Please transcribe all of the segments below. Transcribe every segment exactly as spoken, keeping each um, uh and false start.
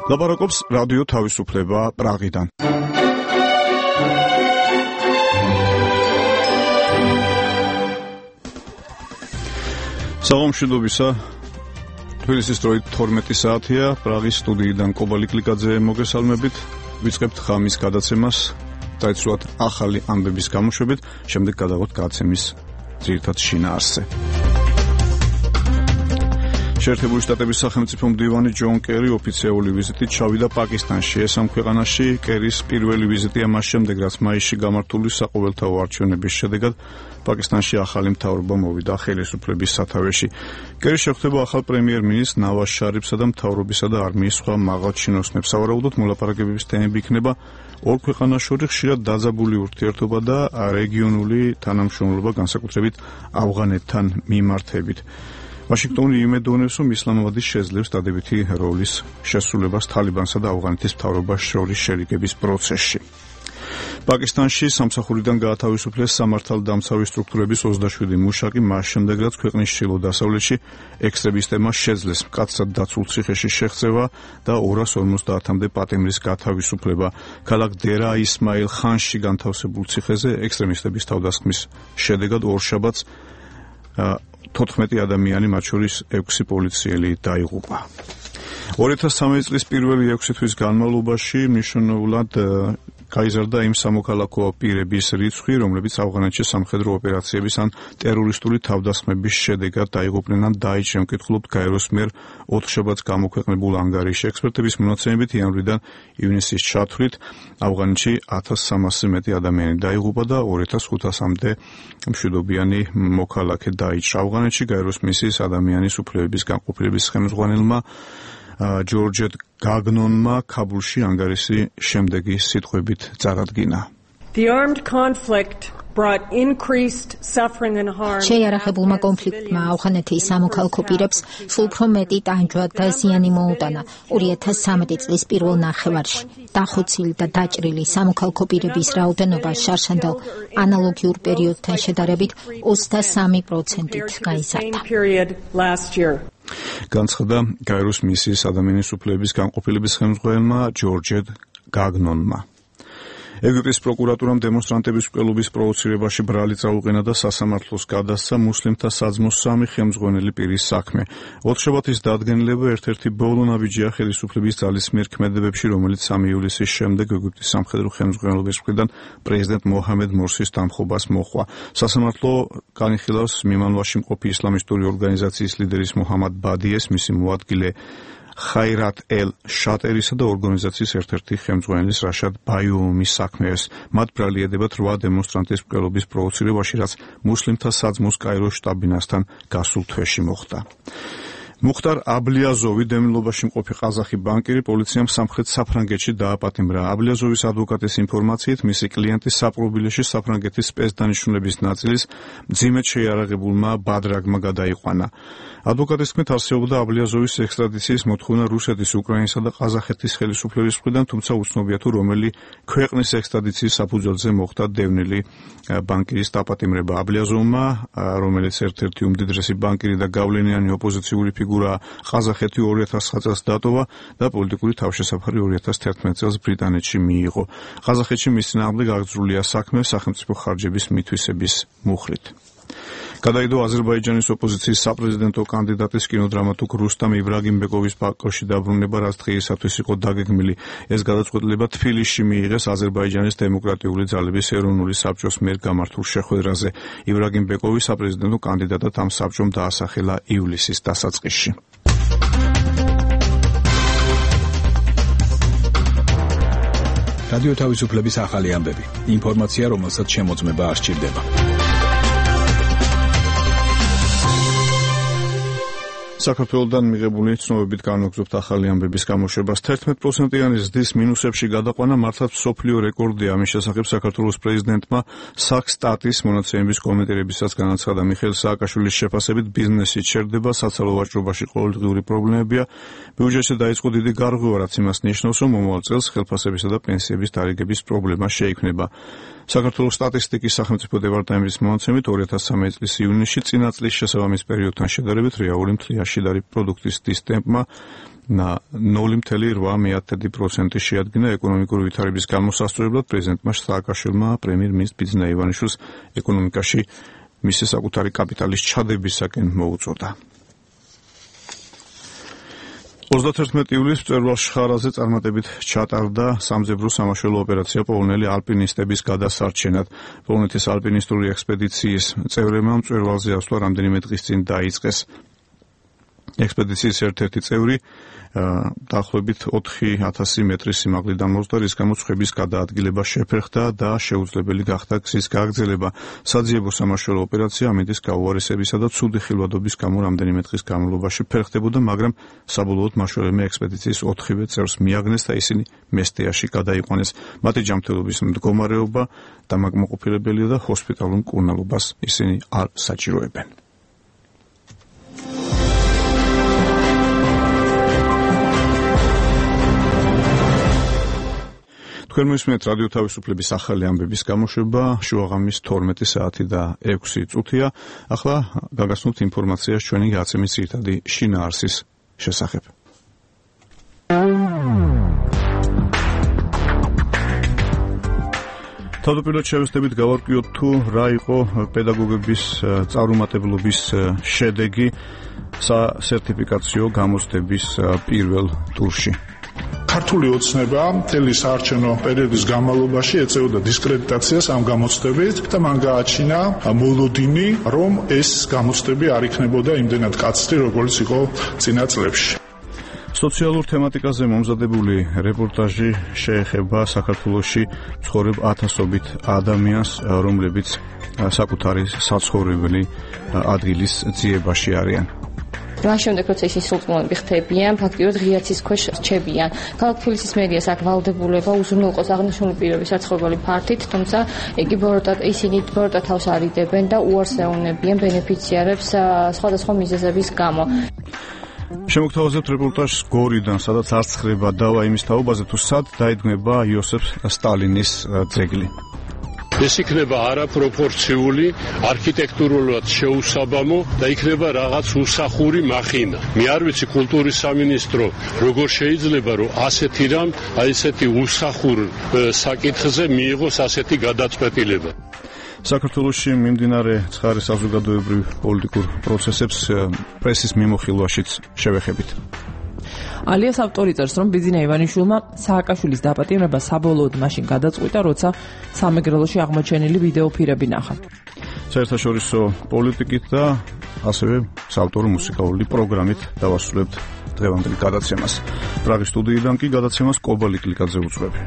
ლაპარაკობს რადიო თავისუფლება პრაღიდან. საღამოშიდობისა, თბილისის დროით თორმეტი საათია, პრაღის სტუდიიდან კობალი კლიკაძე მოგესალმებით, ვიწყებთ ხამის გადაცემას, დაიცვლათ ახალი ამბების გამოშვებით, შემდეგ გადავღოთ გადაცემის ძირითად შინაარსზე. შეერთებული შტატების სახელმწიფო მდივანი ჯონ კერი ოფიციალური ვიზიტით ჩავიდა პაკისტანში. ეს ამ ქვეყანაში კერის პირველი ვიზიტია მას შემდეგ, რაც მაისში გამართული საყოველთაო არჩევნების შედეგად პაკისტანში ახალი მთავრობა მოვიდა ხელისუფლების სათავეში. კერი შეხვდება ახალ პრემიერ-მინისტრ ნავაზ შარიფსა და მთავრობისა და არმიის სხვა მაღალჩინოსნებს. სავარაუდოდ მოლაპარაკებების თემები იქნება ორ ქვეყანას შორის ხშირად დაძაბული ურთიერთობა და რეგიონული თანამშრომლობა, განსაკუთრებით ავღანეთთან მიმართებით. ვაშინგტონი იმედოვნებს, რომ ისლამაბადი შეძლებს დადებითი როლის შესრულებას თალიბანსა და ავღანეთის მთავრობას შორის შერიგების პროცესში. პაკისტანში სამსახურიდან გაათავისუფლეს სამართალდამცავი სტრუქტურების ოცდაშვიდი მუშაკი მას შემდეგ, რაც ქვეყნის ჩრდილო-დასავლეთში ექსტრემისტებმა შეძლეს მკაცრად დაცულ ციხეში შეღწევა და ორას ორმოცდაათამდე პატიმრის გათავისუფლება. ქალაქ დერა ისმაილ ხანში განთავსებულ ციხეზე ექსტრემისტების თავდასხმის შედეგად ორშაბათს თოთხმეტი ადამიანი, მათ შორის ექვსი პოლიციელი დაიღუპა. ორი ათას სამი წლის პირველი ექვსი თვის განმავლობაში მნიშვნელოვნად გაიზარდა იმ სამოქალაქო პირების რიცხვი, რომლებიც ავღანეთში სამხედრო ოპერაციების ან ტერორისტული თავდასხმების შედეგად დაიღუპნენ ან დაიჭრნენ. ვკითხულობთ გაეროს მიერ ოთხშაბათს გამოქვეყნებულ ანგარიში. ექსპერტების მონაცემებით იანვრიდან ივნისის ჩათვლით ავღანეთში ათას სამასზე მეტი ადამიანი დაიღუპა და ორი ათას ხუთასამდე მშვიდობიანი მოქალაქე დაიჭრა. ავღანეთში გაეროს მისიის ადამიანის უფლებების განყოფილების ხელმძღვანელმა ჯორჯ გაგნონმა ქაბულში ანგარისი შემდეგი სიტყვებით წარადგინა. The armed conflict brought increased suffering and harm. შეიარაღებულმა კონფლიქტმა ავღანეთის სამოქალაქო პირებს სულ უფრო მეტი ტანჯვა და ზიანი მოუტანა. ორი ათას სამი წლის პირველ ნახევარში დახოცილი და დაჭრილი სამოქალაქო პირების რაოდენობა შარშანდელ ანალოგიურ პერიოდთან შედარებით ოცდასამი პროცენტით გაიზარდა. განცხადა გაეროს მისიის ადამიანის უფლებების განყოფილების ხელმძღვანელმა ჯორჯ გაგნონმა. ეგვიპტის პროკურატურამ დემონსტრანტების მკვლობის პროვოცირებაში ბრალი წაუყენა და სასამართლოს გადასცა მუსლიმთა საძმოს სამი ხელმძღვანელი პირის საქმე. ოთხშაბათის დადგენილება ერთ-ერთი ბოლო ნაბიჯია ხელისუფლების ძალის მიერ ქმედებებში, რომელიც სამი ივლისის შემდეგ ეგვიპტის სამხედრო ხელმძღვანელობის მხრიდან პრეზიდენტ მოჰამედ მორსის დამხობას მოჰყვა. სასამართლო განიხილავს მიმანვაში მყოფი ისლამისტური ორგანიზაციის ლიდერის მოჰამად ბადიეს, მისი მოადგილე ხაირატ ელ შატერისა და ორგანიზაციის ერთ-ერთი ხელმძღვანელის რაშად ბაიუმის საქმეს. მათ ბრალი ედებათ რვა დემონსტრანტის მკვლობის პროვოცირებაში, რაც მუსლიმთა საძმოს კაიროს შტაბ-ბინასთან გასულ თვეში მოხდა. მუხტარ აბლიაზოვი, დევნილობაში მყოფი ყაზახი ბანკირი, პოლიციამ სამხრეთ საფრანგეთში დააპატიმრა. აბლიაზოვის ადვოკატის ინფორმაციით, მისი კლიენტი საპყრობილეში საფრანგეთის სპეცდანიშნულების ნაწილის მძიმედ შეიარაღებულმა ბადრაგმა გადაიყვანა. ადვოკატის თქმით, არსებობდა აბლიაზოვის ექსტრადიციის მოთხოვნა რუსეთის, უკრაინისა და ყაზახეთის ხელისუფლების მხრიდან, თუმცა უცნობია თუ რომელი ქვეყნის ექსტრადიციის საფუძველზე მოხდა დევნილი ბანკირის დაპატიმრება. აბლიაზოვმა, რომელიც ერთ-ერთი უმდიდრესი ბანკირი და გავლენიანი ოპოზიციური ფიგურა ყაზახეთი ორი ათას ცხრა წელს დატოვა და პოლიტიკური თავშესაფარი ორი ათას თერთმეტ წელს ბრიტანეთში მიიღო. ყაზახეთში მის წინააღმდეგ აღძრულია საქმე სახელმწიფო ხარჯების მითვისების მუხრით. გადაიდო აზერბაიჯანის ოპოზიციის საპრეზიდენტო კანდიდატის კინოდრამატურგ რუსტამ იბრაგიმბეკოვის ბაქოში დაბრუნება, რაც დღეისათვის იყო დაგეგმილი. ეს გადაწყვეტილება თბილისში მიიღეს აზერბაიჯანის დემოკრატიული ძალების ეროვნული საბჭოს მიერ გამართულ შეხვედრაზე. იბრაგიმბეკოვი საპრეზიდენტო კანდიდატად ამ საბჭომ დაასახელა ივლისის დასაწყისში. რადიო თავისუფლების ახალი ამბები. ინფორმაცია, რომელსაც შემოწმება არ სჭირდება. საქართველოდან მიღებული ცნობებით განვაგრძობთ ახალი ამბების გამოშვებას. თერთმეტ პროცენტიანი ზრდის მინუსებში გადაყვანა მართლაც მსოფლიო რეკორდია. ამის შესახებ საქართველოს პრეზიდენტმა საქსტატის მონაცემების კომენტირებისას განაცხადა. მიხეილ სააკაშვილის შეფასებით ბიზნესი ჩერდება, საცალო ვაჭრობაში ყოველდღიური პრობლემებია. ბიუჯეტში დაიწყო დიდი გარღვევა, რაც იმას ნიშნავს, რომ მომავალ წელს ხელფასებისა და პენსიების დარიგების პრობლემა შეიქმნება. საქართველოს სტატისტიკის სახელმწიფო დეპარტამენტის მონაცემით ორი ათას სამი წლის ივნისში წინა წლის შესაბამის პერიოდთან შედარებით რეალური მთლიანში პროდუქტის დის ტემპმა ნული მცდელობა რვა მეათედი პროცენტი შეადგინა. ეკონომიკური ვითარების გამოსასწორებლად პრეზიდენტმა სააკაშვილმა პრემიერ-მინისტრ ბიძინა ივანიშვილს ეკონომიკაში მისი საკუთარი კაპიტალის ჩადებისაკენ მოუწოდა. ოცდათერთმეტი ივლისს მწვერვალ შხარაზე წარმატებით ჩატარდა სამძებრო სამაშველო ოპერაცია პოლონელი ალპინისტების გადასარჩენად. პოლონეთის ალპინისტური ექსპედიციის წევრებმა მწვერვალზე ასვლა რამდენიმე დღის წინ დაიწყეს. ექსპედიციის ერთ-ერთი წევრი დაახლოებით ოთხი ათასი მეტრის სიმაღლიდან მოსდა, რის გამოც ხების გადაადგილება შეფერხდა და შეუძლებელი გახდა გზის გაგრძელება. საძიებო სამაშველო ოპერაცია ამინდის გაუარესებისა და ცუდი ხილვადობის გამო რამდენიმე დღის განმავლობაში ფერხდებოდა, მაგრამ საბოლოოდ მაშველებმა ექსპედიციის ოთხივე წევრს მიაგნეს და ისინი მესტიაში გადაიყვანეს. მათი ჯანმრთელობის მდგომარეობა დამაკმაყოფილებელია და ჰოსპიტალურ მკურნალობას ისინი არ საჭიროებენ. თქვენ მისმენთ რადიო თავისუფლების ახალი ამბების გამოშვება, შუაღამის თორმეტი საათი და ექვსი წუთია. ახლა გაგაცნობთ ინფორმაცია ჩვენი გაცემის ძირითადი შინაარსის შესახებ. თავდაპირველად შევეცდებით გავარკვიოთ თუ რა იყო პედაგოგების წარუმატებლობის შედეგი სასერტიფიკაციო გამოცდების პირველ ტურში. ქართული ოცნება მთელი საარჩევნო პერიოდის განმავლობაში ეწეოდა დისკრედიტაციას ამ გამოცდებით და მან გააჩინა მოლოდინი, რომ ეს გამოცდები არ იქნებოდა იმდენად კაცრი, როგორც იყო წინა წლებში. სოციალურ თემატიკაზე მომზადებული რეპორტაჟი შეეხება საქართველოში ცხოვრებ ათასობით ადამიანს, რომლებიც საკუთარი საცხოვრებელი ადგილის ძიებაში არიან. მას შემდეგ როცა ისინი სულწმუნოები ხდებიან, ფაქტიურად ღიაცის ქვეშ რჩებიან. ქალაქ თბილისის მერიას აქვს ვალდებულება უზრუნველყოს აღნიშნული პირების საცხოვრებელი ფართით, თუმცა იგი ბოროტად ისინი ბოროტად თავს არიდებენ და უარს ეუბნებიან ბენეფიციარებს სხვადასხვა მიზეზების გამო. შემოგთავაზებთ რეპორტაჟს გორიდან, სადაც არც ხრება დავა იმის თაობაზე, თუ სად დაიდგმება იოსებ სტალინის ძეგლი. ეს იქნება არაპროპორციული, არქიტექტურულად შეუსაბამო და იქნება რაღაც უსახური მახინა. მე არ ვიცი კულტურის სამინისტრო როგორ შეიძლება რომ ასეთი რამ, აი ესეთი უსახურ საკითხზე მიიღოს ასეთი გადაწყვეტილება. საქართველოში მიმდინარე ცხარე საზოგადოებრივ პოლიტიკურ პროცესებს პრესის მიმოხილვაშიც შევეხებით. ალიას ავტორი წერს, რომ ბიძინა ივანიშვილმა სააკაშვილის დაპატიმრება საბოლოოდ მაშინ გადაწყვიტა, როცა სამეგრელოში აღმოჩენილი ვიდეო ფირები ნახა. საერთაშორისო პოლიტიკით და ასევე საავტორო მუსიკალური პროგრამით დავასრულებთ დღევანდელ გადაცემას. პრაღის სტუდიიდან კი გადაცემას კობალი კლიკაძე უძღვები.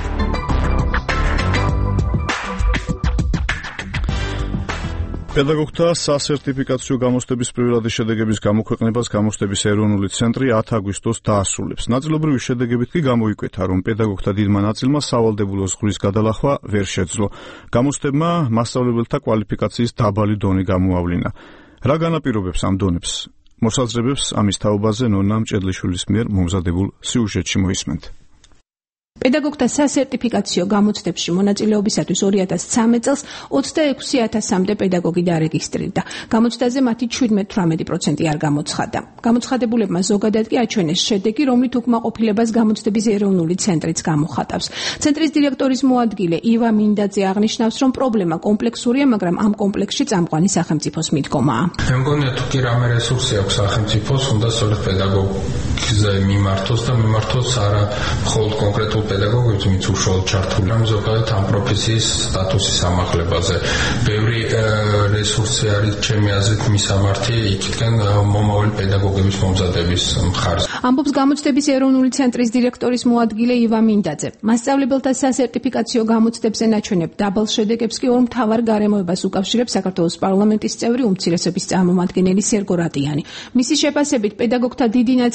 პედაგოგთა სასერტიფიკაციო გამოცდების პირველადი შედეგების გამოქვეყნებას გამოცდების ეროვნული ცენტრი ათი აგვისტოს დაასრულებს. ნაწილობრივი შედეგებით კი გამოიკვეთა, რომ პედაგოგთა დიდმა ნაწილმა სავალდებულო ზღვრის გადალახვა ვერ შეძლო. გამოცდებმა მასწავლებელთა კვალიფიკაციის დაბალი დონე გამოავლინა. რა განაპირობებს ამ დონებს? მოსაზრებებს ამის თაობაზე ნონა მჭედლიშვილის მიერ მომზადებულ სიუჟეტში მოისმენთ. პედაგოგთა სასერტიფიკაციო გამოცდებში მონაწილეობისათვის ორი ათას სამი წელს ოცდაექვსი ათასამდე პედაგოგი დარეგისტრირდა. გამოცდაზე მათი შვიდმეტ-თვრამეტი პროცენტი არ გამოცხადდა. გამოცხადებულებმა ზოგადად კი აჩვენეს შედეგი, რომლით უკმაყოფილებას გამოცდების ეროვნული ცენტრიც გამოხატავს. ცენტრის დირექტორის მოადგილე ივა მინდაძე აღნიშნავს, რომ პრობლემა კომპლექსურია, მაგრამ ამ კომპლექსში წამყვანი სახელმწიფოს მიდგომაა. მე მგონია თუ კი რამე რესურსი აქვს სახელმწიფოს, უნდა სწორედ პედაგოგზე მიმართოს და მიმართოს არა მხოლოდ კონკრეტულ პედაგოგებს, ვინც უშუალოდ ჩართული ამ ზოგადად ამ პროფესიის სტატუსის ამაღლებაზე. ბევრი რესურსი არის ჩემი აზრით მისამართი იქიდან მომავალი პედაგოგების მომზადების მხარეს. ამბობს გამოცდების ეროვნული ცენტრის დირექტორის მოადგილე ივა მინდაძე. მასწავლებელთა სასერტიფიკაციო გამოცდებზე ნაჩვენებ დაბალ შედეგებს კი ორ მთავარ გარემოებას უკავშირებს საქართველოს პარლამენტის წევრი უმცირესობის წარმომადგენელი სერგო რატიანი. მისი შეფასებით პედაგოგთა დიდი ნაწილის მიერ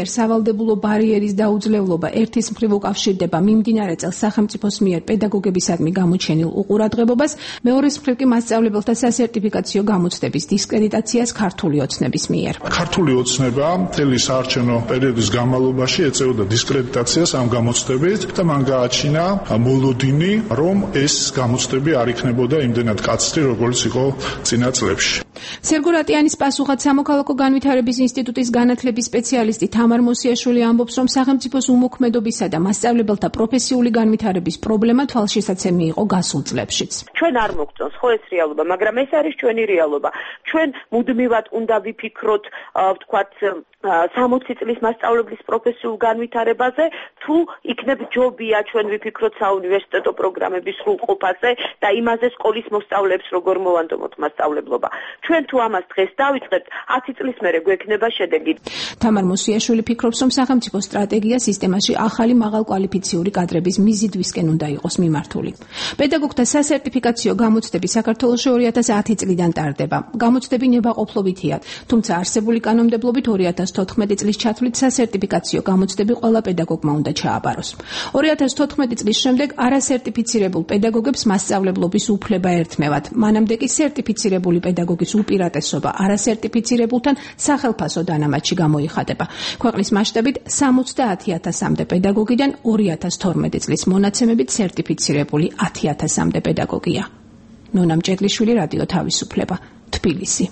მიერ სავალდებულო ბარიერის დაუძლევლობა ერთის მხრივ უკავშირდება მიმდინარე წელს სახელმწიფოს მიერ პედაგოგებისადმი გამოჩენილ უყურადღებობას, მეორეს მხრივ კი მასწავლებელთა სასერტიფიკაციო გამოცდების დისკრედიტაციას ქართული ოცნების მიერ. ქართული ოცნება მთელი საარჩევნო პერიოდის განმავლობაში ეწეოდა დისკრედიტაციას ამ გამოცდებით და მან გააჩინა მოლოდინი, რომ ეს გამოცდები არ იქნებოდა იმდენად კაცრი, როგორც იყო წინა წლებში. სერგო რატიანის პასუხად სამოქალაქო განვითარების ინსტიტუტის განათლების სპეციალისტი თამარ მოსიაშვილი ამბობს, რომ სახელმწიფოს უმოქმედობისა და მასწავლებელთა პროფესიული განვითარების პრობლემა თვალშისაცემი იყო გასულ წლებშიც. ჩვენ არ მოგწონს ხო ეს რეალობა, მაგრამ ეს არის ჩვენი რეალობა. ჩვენ მუდმივად უნდა ვიფიქროთ, ვთქვათ, სამოცი წლის მასწავლებლის პროფესიულ განვითარებაზე, თუ იქნებ ჯობია ჩვენ ვიფიქროთ საუნივერსიტეტო პროგრამების სრულყოფაზე და იმაზე სკოლის მოსწავლეებს როგორ მოვანდომოთ მასწავლებლობა. ჩვენ თუ ამას დღეს დავიწყებთ, ათი წლის მერე გვექნება შედეგი. თამარ მოსიაშვილი ფიქრობს, რომ სახელმწიფო სტრატეგია სისტემაში ახალი მაღალკვალიფიციური კადრების მიზიდვისკენ უნდა იყოს მიმართული. პედაგოგთა სასერტიფიკაციო გამოცდები საქართველოში ორი ათას ათი წლიდან ტარდება. გამოცდები ნებაყოფლობითია, თუმცა არსებული კანონმდებლობით ორი ათას თოთხმეტი წლის ჩათვლით სასერტიფიკაციო გამოცდები ყველა პედაგოგმა უნდა ჩააბაროს. ორი ათას თოთხმეტი წლის შემდეგ არასერტიფიცირებულ პედაგოგებს მასწავლებლობის უფლება ერთმევათ. მანამდე კი სერტიფიცირებული პედაგოგის უპირატესობა არასერტიფიცირებულთან სახელფასო დანამატში გამოიხატება. ქვეყნის მასშტაბით სამოცდაათი ათასამდე პედაგოგიდან ორი ათას თორმეტი წლის მონაცემებით სერტიფიცირებული ათი ათასამდე პედაგოგია. ნონა მჭედლიშვილი, რადიო თავისუფლება, თბილისი.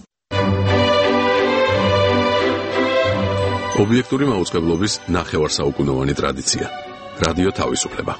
ობიექტური მაუწყებლობის ნახევარსაუკუნოვანი ტრადიცია. რადიო თავისუფლება.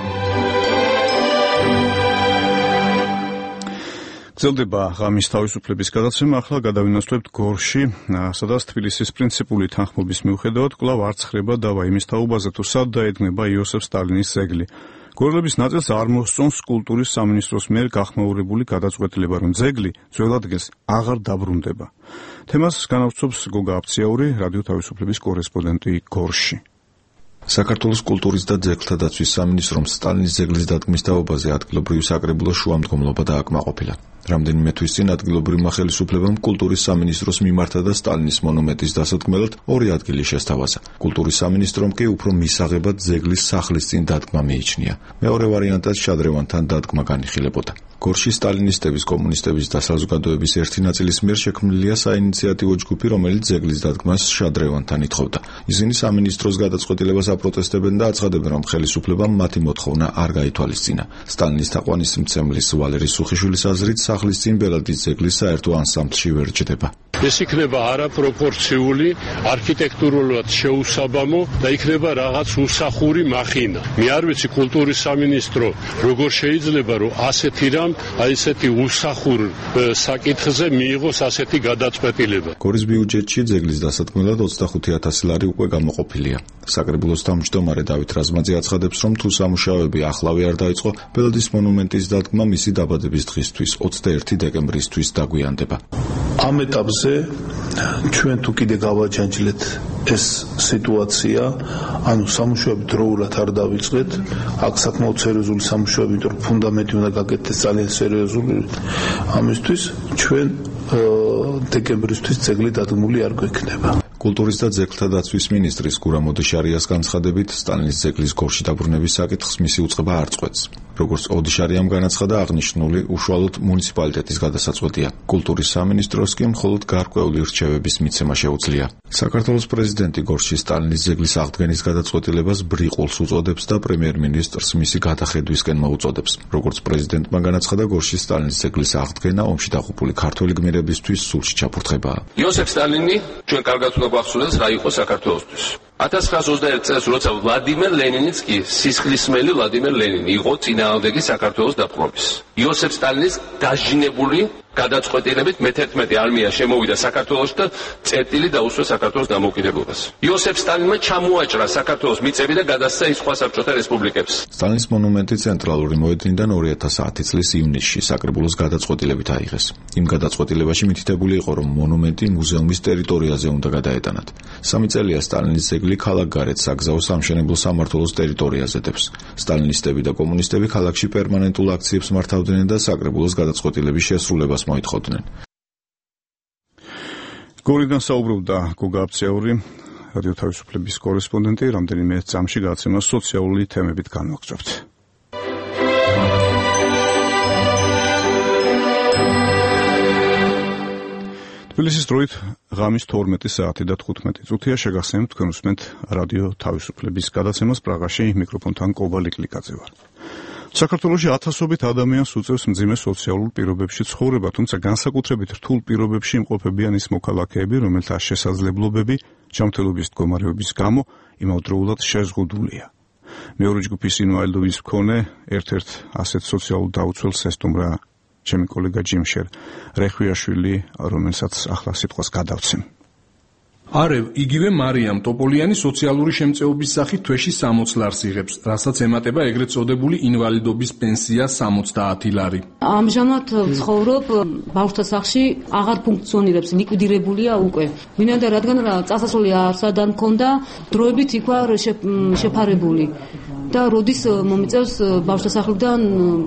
გრძელდება ღამის თავისუფლების გადაცემა, ახლა გადავინაცვლებთ გორში, სადაც თბილისის პრინციპული თანხმობის მიუხედავად კვლავ არ ცხრება დავა იმის თაობაზე, თუ სად დაედგმება იოსებ სტალინის ძეგლი. გორლების ნაწილს არ მოსწონს კულტურის სამინისტროს მიერ გახმაურებული გადაწყვეტილება, რომ ძეგლი ძველ ადგილს აღარ დაბრუნდება. თემას განავრცობს გოგა აფციაური, რადიო თავისუფლების კორესპონდენტი გორში. საქართველოს კულტურის და ძეგლთა დაცვის სამინისტრომ სტალინის ძეგლის დადგმის თაობაზე ადგილობრივი საკრებულო შუამდგომლობა დააკმაყოფილა. რამდენიმე თვის წინ ადგილობრივმა ხელისუფლებამ კულტურის სამინისტროს მიმართა და სტალინის მონუმენტის დასადგმელად ორი ადგილი შესთავაზა. კულტურის სამინისტრომ კი უფრო მისაღებად ძეგლის სახლის წინ დადგმა მიიჩნია. მეორე ვარიანტად შადრევანთან დადგმა განიხილებოდა. გორში სტალინისტების, კომუნისტების და საზოგადოების ერთი ნაწილის მიერ შექმნილია საინიციატივო ჯგუფი, რომელიც ძეგლის დადგმას შადრევანთან ითხოვდა. ისინი სამინისტროს გადაწყვეტილებას აპროტესტებენ და აცხადებენ, რომ ხელისუფლებამ მათი მოთხოვნა არ გაითვალისწინა. სტალინის თაყვანისმცემლის ვალერი სუხიშვილის აზრით, სახლის წინ ბელადის ძეგლის საერთო ანსამბლში ვერ ჯდება. ეს იქნება არაპროპორციული, არქიტექტურულად შეუსაბამო და იქნება რაღაც უსახური მახინა. მე არ ვიცი კულტურის სამინისტრო როგორ შეიძლება რომ ასეთი რამ, აი ესეთი უსახურ საკითხზე მიიღოს ასეთი გადაწყვეტილება. გორის ბიუჯეტში ძეგლის დასადგმელად ოცდახუთი ათასი ლარი უკვე გამოყოფილია. საკრებულოს თავმჯდომარე დავით რაზმაძე აცხადებს, რომ თუ სამუშაოები ახლავე არ დაიწყო, ბელადის მონუმენტის დადგმა მისი დაბადების დღისთვის ოცდაერთი დეკემბრისთვის დაგვიანდება. ამ ეტაპზე ჩვენ თუ კიდე გავაჯანჯლეთ ეს სიტუაცია, ანუ სამუშაოები დროულად არ დავიწყეთ, აქ საკმაოდ სერიოზული სამუშაოები, იმიტომ რომ ფუნდამენტი უნდა გაკეთდეს ძალიან სერიოზული. ამისთვის ჩვენ დეკემბრისთვის ძეგლი დადგმული არ გვექნება. კულტურის და ძეგლთა დაცვის მინისტრის გურამ ოდიშარიას განცხადებით, სტალინის ძეგლის გორში დაბრუნების საკითხს მისი უწყება არ წყვეტს. როგორც ოდიშარიამ განაცხადა, აღნიშნული უშუალოდ მუნიციპალიტეტის გადასაწყვეტია. კულტურის სამინისტროს კი მხოლოდ გარკვეული რჩევების მიცემა შეუძლია. საქართველოს პრეზიდენტი გორში სტალინის ძეგლის აღდგენის გადაწყვეტილებას ბრიყულს უწოდებს და პრემიერ-მინისტრს მისი გადახედვისკენ მოუწოდებს. როგორც პრეზიდენტმა განაცხადა, გორში სტალინის ძეგლის აღდგენა ომში დაღუპული ქართველი გმირებისთვის სულში ჩაფურთხებაა. იოსებ სტალინი ჩვენ კარგად უნდა გვახსოვდეს რა იყო საქართველოსთვის. ათას ცხრაას ოცდაერთი წელს როცა ვლადიმერ ლენინიც კი სისხლისმელი ვლადიმერ ლენინი იყო წინააღმდეგი საქართველოს დაპყრობის. იოსებ სტალინის დაჟინებული გადაწყვეტილებით მეთერთმეტე არმია შემოვიდა საქართველოში და წერტილი დაუსვა საქართველოს დამოუკიდებლობას. იოსებ სტალინმა ჩამოაჭრა საქართველოს მიწები და გადასცა ის სხვა საბჭოთა რესპუბლიკებს. სტალინის მონუმენტი ცენტრალური მოედნიდან ორი ათას ათი წლის ივნისში საკრებულოს გადაწყვეტილებით აიღეს. იმ გადაწყვეტილებაში მითითებული იყო, რომ მონუმენტი მუზეუმის ტერიტორიაზე უნდა გადაეტანათ. სამი წელია სტალინის ძეგლი ქალაქგარეთ საგზაო სამშენებლო სამმართველოს ტერიტორიაზე დებს. სტალინისტები და კომუნისტები ქალაქში პერმანენტულ აქციებს მართავდნენ და საკრებულოს გადაწყვეტილების შესრულებას მოითხოვდნენ. გორიდან საუბრობდა გოგა აფციაური, რადიო თავისუფლების კორესპონდენტი, რამდენიმე წამში გადაცემა სოციალური თემებით განვაგრძობთ. თბილისის დროით ღამის თორმეტი საათი და თხუთმეტი წუთია. შეგახსენებთ, თქვენ უსმენთ რადიო თავისუფლების გადაცემას. პრაღაში მიკროფონთან კობალი კლიკაძე ვარ. საქართველოში ათასობით ადამიანს უწევს მძიმე სოციალურ პირობებში ცხოვრება, თუმცა განსაკუთრებით რთულ პირობებში იმყოფებიან ის მოქალაქეები, რომელთა შესაძლებლობები ჯანმრთელობის მდგომარეობის გამო იმავდროულად შეზღუდულია. მეორე ჯგუფის ინვალიდობის მქონე ერთ-ერთ ასეთ სოციალურ დაუცველს ესტუმრა ჩემი კოლეგა ჯიმშერ რეხვიაშვილი, რომელსაც ახლა სიტყვას გადავცემ. არევ იგივე მარიამ ტოპოლიანი სოციალური შემწეობის სახით თვეში სამოცი ლარს იღებს, რასაც ემატება ეგრეთ წოდებული ინვალიდობის პენსია სამოცდაათი ლარი. ამჟამად ცხოვრობ ბავშვთა სახლში, აღარ ფუნქციონირებს, ლიკვიდირებულია უკვე. ვინაიდან რადგან წასასვლელი არსად მქონდა, დროებით იქ ვარ შეფარებული და როდის მომიწევს ბავშვთა სახლიდან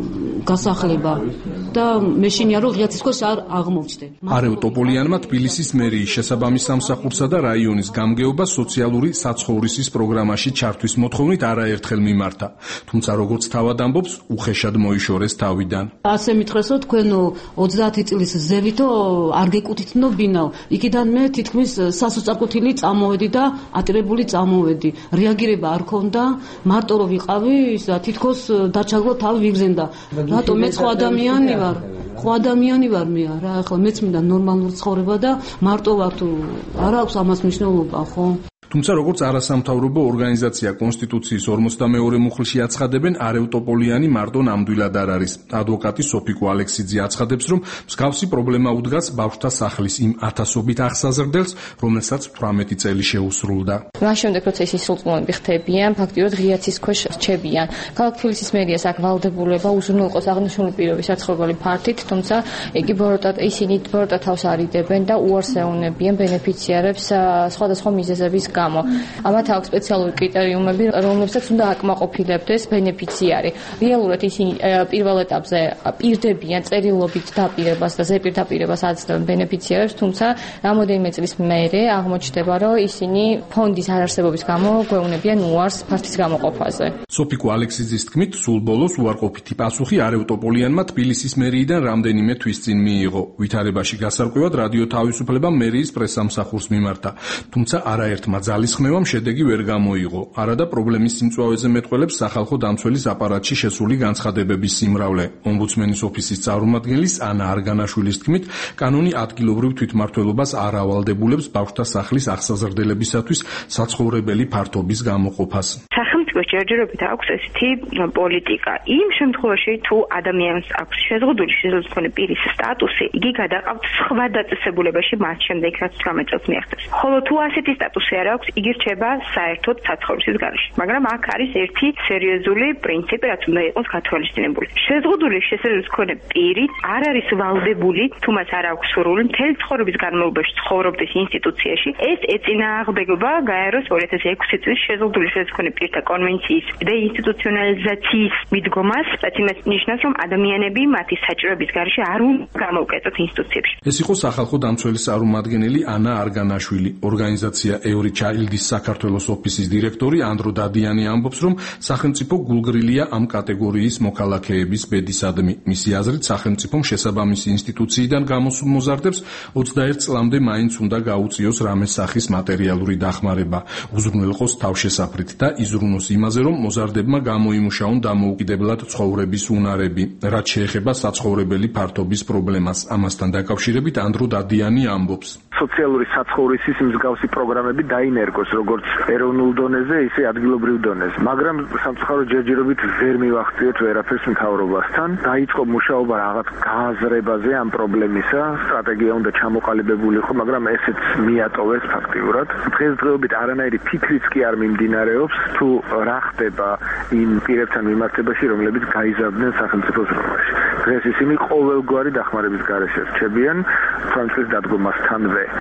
გასახლება და მეშინია რომ ღიაცის ქვეშ არ აღმოჩნდე. არევ ტოპოლიანმა თბილისის მერიის შესაბამის სამსახურსა და რაიონის გამგეობა სოციალური საცხოვრისის პროგრამაში ჩართვის მოთხოვნით არაერთხელ მიმართა, თუმცა როგორც თავად ამბობს, უხეშად მოიშორეს თავიდან. ასე მითხრეს რომ თქვენ ოცდაათი წლის ზევითო არ გეკუთვნო ბინაო. იქიდან მე თითქმის სასოწარკვეთილი წამოვედი და ატირებული წამოვედი. რეაგირება არ ქონდა, მარტო რომ ვიყავი, თითქოს დაჩაგლო თავი ვიგზენდა. რატო მე ხო ადამიანი ვარ? ხო ადამიანი ვარ მე რა, ახლა მეც მინდა ნორმალური ცხოვრება და მარტო ვარ თუ არ აქვს ამას მნიშვნელობა, ხო? თუმცა როგორც არასამთავრობო ორგანიზაცია კონსტიტუციის ორმოცდამეორე მუხლში აცხადებენ, არევ ტოპოლიანი მარტო ნამდვილად არ არის. ადვოკატი სოფიკო ალექსიძე აცხადებს, რომ მსგავსი პრობლემა უდგას ბავშვთა სახლის იმ ათასობით აღსაზრდელს, რომელსაც თვრამეტი წელი შეუსრულდა. მას შემდეგ როცა ის სრულწლოვანი ხდებიან, ფაქტიურად ღიაცის ქვეშ რჩებიან. ქალაქ თბილისის მერიას აქ ვალდებულება უზრუნველყოს აღნიშნული პირობის საცხოვრებელი ფართით, თუმცა იგი ბოროტად ისინი ბოროტად თავს არიდებენ და უარს ეუბნებიან ბენეფიციარებს სხვადასხვა მიზეზების გამო. ამათ აქვს სპეციალური კრიტერიუმები, რომლებსაც უნდა აკმაყოფილებდეს ბენეფიციარი. რეალურად ისინი პირველ ეტაპზე პირდებიან წერილობით დაპირებას და ზეპირ დაპირებას აძლევენ ბენეფიციარებს, თუმცა რამოდენიმე წლის მერე აღმოჩნდება, რომ ისინი ფონდის არარსებობის გამო გვეუბნებიან უარს ფართის გამოყოფაზე. სოფიკო ალექსიძის თქმით, სულ ბოლოს უარყოფითი პასუხი არევ ტოპოლიანმა თბილისის მერიიდან რამდენიმე თვის წინ მიიღო. ვითარებაში გასარკვევად რადიო თავისუფლება მერიის პრესსამსახურს მიმართა, თუმცა არაერთმა ძალისხმევამ შედეგი ვერ გამოიღო. არადა პრობლემის სიმწვავეზე მეტყველებს სახალხო დამცველის აპარატში შესული განცხადებების სიმრავლე. ომბუდსმენის ოფისის წარმომადგენლის ანა არგანაშვილის თქმით, კანონი ადგილობრივ თვითმმართველობას არ ავალდებულებს ბავშვთა სახლის აღსაზრდელებისათვის საცხოვრებელი ფართობის გამოყოფას. სახელმწიფოს ჯერჯერობით აქვს ესეთი პოლიტიკა. იმ შემთხვევაში, თუ ადამიანს აქვს შეზღუდული შესაძლებელი პირის სტატუსი, იგი გადაყავთ სხვა დაწესებულებაში მას შემდეგ, რაც თვრამეტ წელს მიაღწევს. ხოლო თუ ასეთი სტატუსი არ აქვს, იგი რჩება საერთოდ საცხოვრისის გარეშე. მაგრამ აქ არის ერთი სერიოზული პრინციპი, რაც უნდა იყოს გათვალისწინებული. შეზღუდული შესაძლებლობის მქონე პირი არ არის ვალდებული, თუ მას არ აქვს სურვილი მთელი ცხოვრების განმავლობაში ცხოვრობდეს ინსტიტუციაში. ეს ეწინააღმდეგება გაეროს ორი ათასი ექვსი წლის შეზღუდული შესაძლებლობის მქონე პირთა კონვენციის დეინსტიტუციონალიზაციის მიდგომას, რაც იმას ნიშნავს, რომ ადამიანები მათი საჭიროების გარეშე არ უნდა გამოვკეტოთ ინსტიტუციებში. ეს იყო სახალხო დამცველის წარმომადგენელი ანა არგანაშვილი. ორგანიზაცია ევრი ჩაილდის საქართველოს ოფისის დირექტორი ანდრო დადიანი ამბობს, რომ სახელმწიფო გულგრილია ამ კატეგორიის მოქალაქეების ბედისადმი. მისი აზრით, სახელმწიფომ შესაბამისი ინსტიტუციიდან გამოსულ მოზარდებს ოცდაერთ წლამდე მაინც უნდა გაუწიოს რამე სახის მატერიალური დახმარება, უზრუნველყოს თავშესაფრით და იზრუნოს იმაზე, რომ მოზარდებმა გამოიმუშაონ დამოუკიდებლად ცხოვრების უნარები, რაც შეეხება საცხოვრებელი ფართობის პრობლემას. ამასთან დაკავშირებით ანდრო დადიანი ამბობს. სოციალური საცხოვრისის მსგავსი პროგრამები დაინერგოს როგორც ეროვნულ დონეზე, ისე ადგილობრივ დონეზე. მაგრამ სამწუხაროდ ჯერჯერობით ვერ მივახციეთ ვერაფერს მთავრობასთან. დაიწყო მუშაობა რაღაც გააზრებაზე ამ პრობლემისა, სტრატეგია უნდა ჩამოყალიბებული იყო, მაგრამ ესეც მიატოვეს ფაქტიურად. დღესდღეობით არანაირი ფიქრიც კი არ მიმდინარეობს, თუ რა ხდება იმ პირებთან მიმართებაში, რომლებიც გაიზარდნენ სახელმწიფო ზრუნვაში. დღეს ისინი ყოველგვარი დახმარების გარეშე რჩებიან ფრანცის დადგომასთანვე.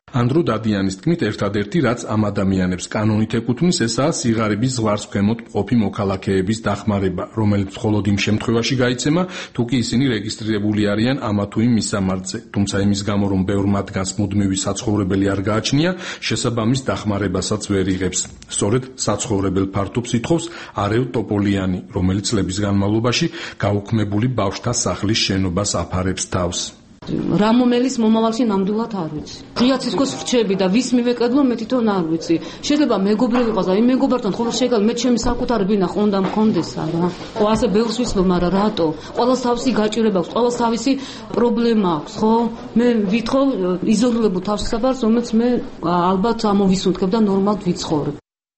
ანდრო დადიანის თქმით, ერთადერთი რაც ამ ადამიანებს კანონით ეკუთვნის, ესაა სიღარიბის ზღვარს ქვემოთ მყოფი მოქალაქეების დახმარება, რომელიც მხოლოდ იმ შემთხვევაში გაიცემა, თუ კი ისინი რეგისტრირებული არიან ამა თუ იმ მისამართზე. თუმცა იმის გამო, რომ ბევრ მათგანს მუდმივი საცხოვრებელი არ გააჩნია, შესაბამის დახმარებასაც ვერ იღებს. სწორედ საცხოვრებელ ფართობს ითხოვს არევ ტოპოლიანი, რომელიც წლების განმავლობაში გაუქმებული ბავშვთა სახლის შენობას აფარებს თავს. რამომელის მომავალში ნამდვილად არ ვიცი. ღია ციცქოს ვრჩები და ვის მივეკედლო მე თვითონ არ ვიცი. შეიძლება მეგობრი ვიყოს და იმ მეგობართან ხოლმე შეგალ მე ჩემი საკუთარი ბინა ხონდა მქონდესა რა. ხო ასე ბევრს ვიცნობ, მაგრამ რატო? ყველას თავისი გაჭირება აქვს, ყველას თავისი პრობლემა აქვს, ხო? მე ვითხოვ იზოლირებულ თავშესაფარს, რომელიც მე ალბათ ამოვისუნთქებ და ნორმალად ვიცხოვრებ.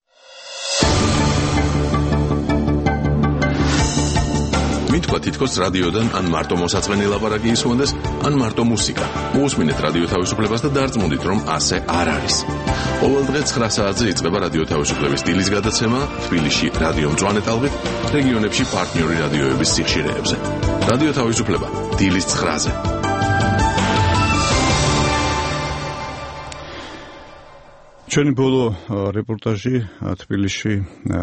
მითქვა თითქოს რადიოდან ან მარტო მოსაწყენი ლაპარაკი ისმონდეს, ან მარტო მუსიკა. მოусმინეთ რადიო თავისუფლებას და დარწმუნდით, რომ ასე არ არის. ყოველ დღე ცხრა საათზე იწყება რადიო თავისუფლების დილის გადაცემა თბილისში რადიო მწვანე ტალღით, რეგიონებში პარტნიორი რადიოების სიხშირეებზე. რადიო თავისუფლება დილის ცხრაზე. ჩვენი ბოლო რეპორტაჟი თბილისში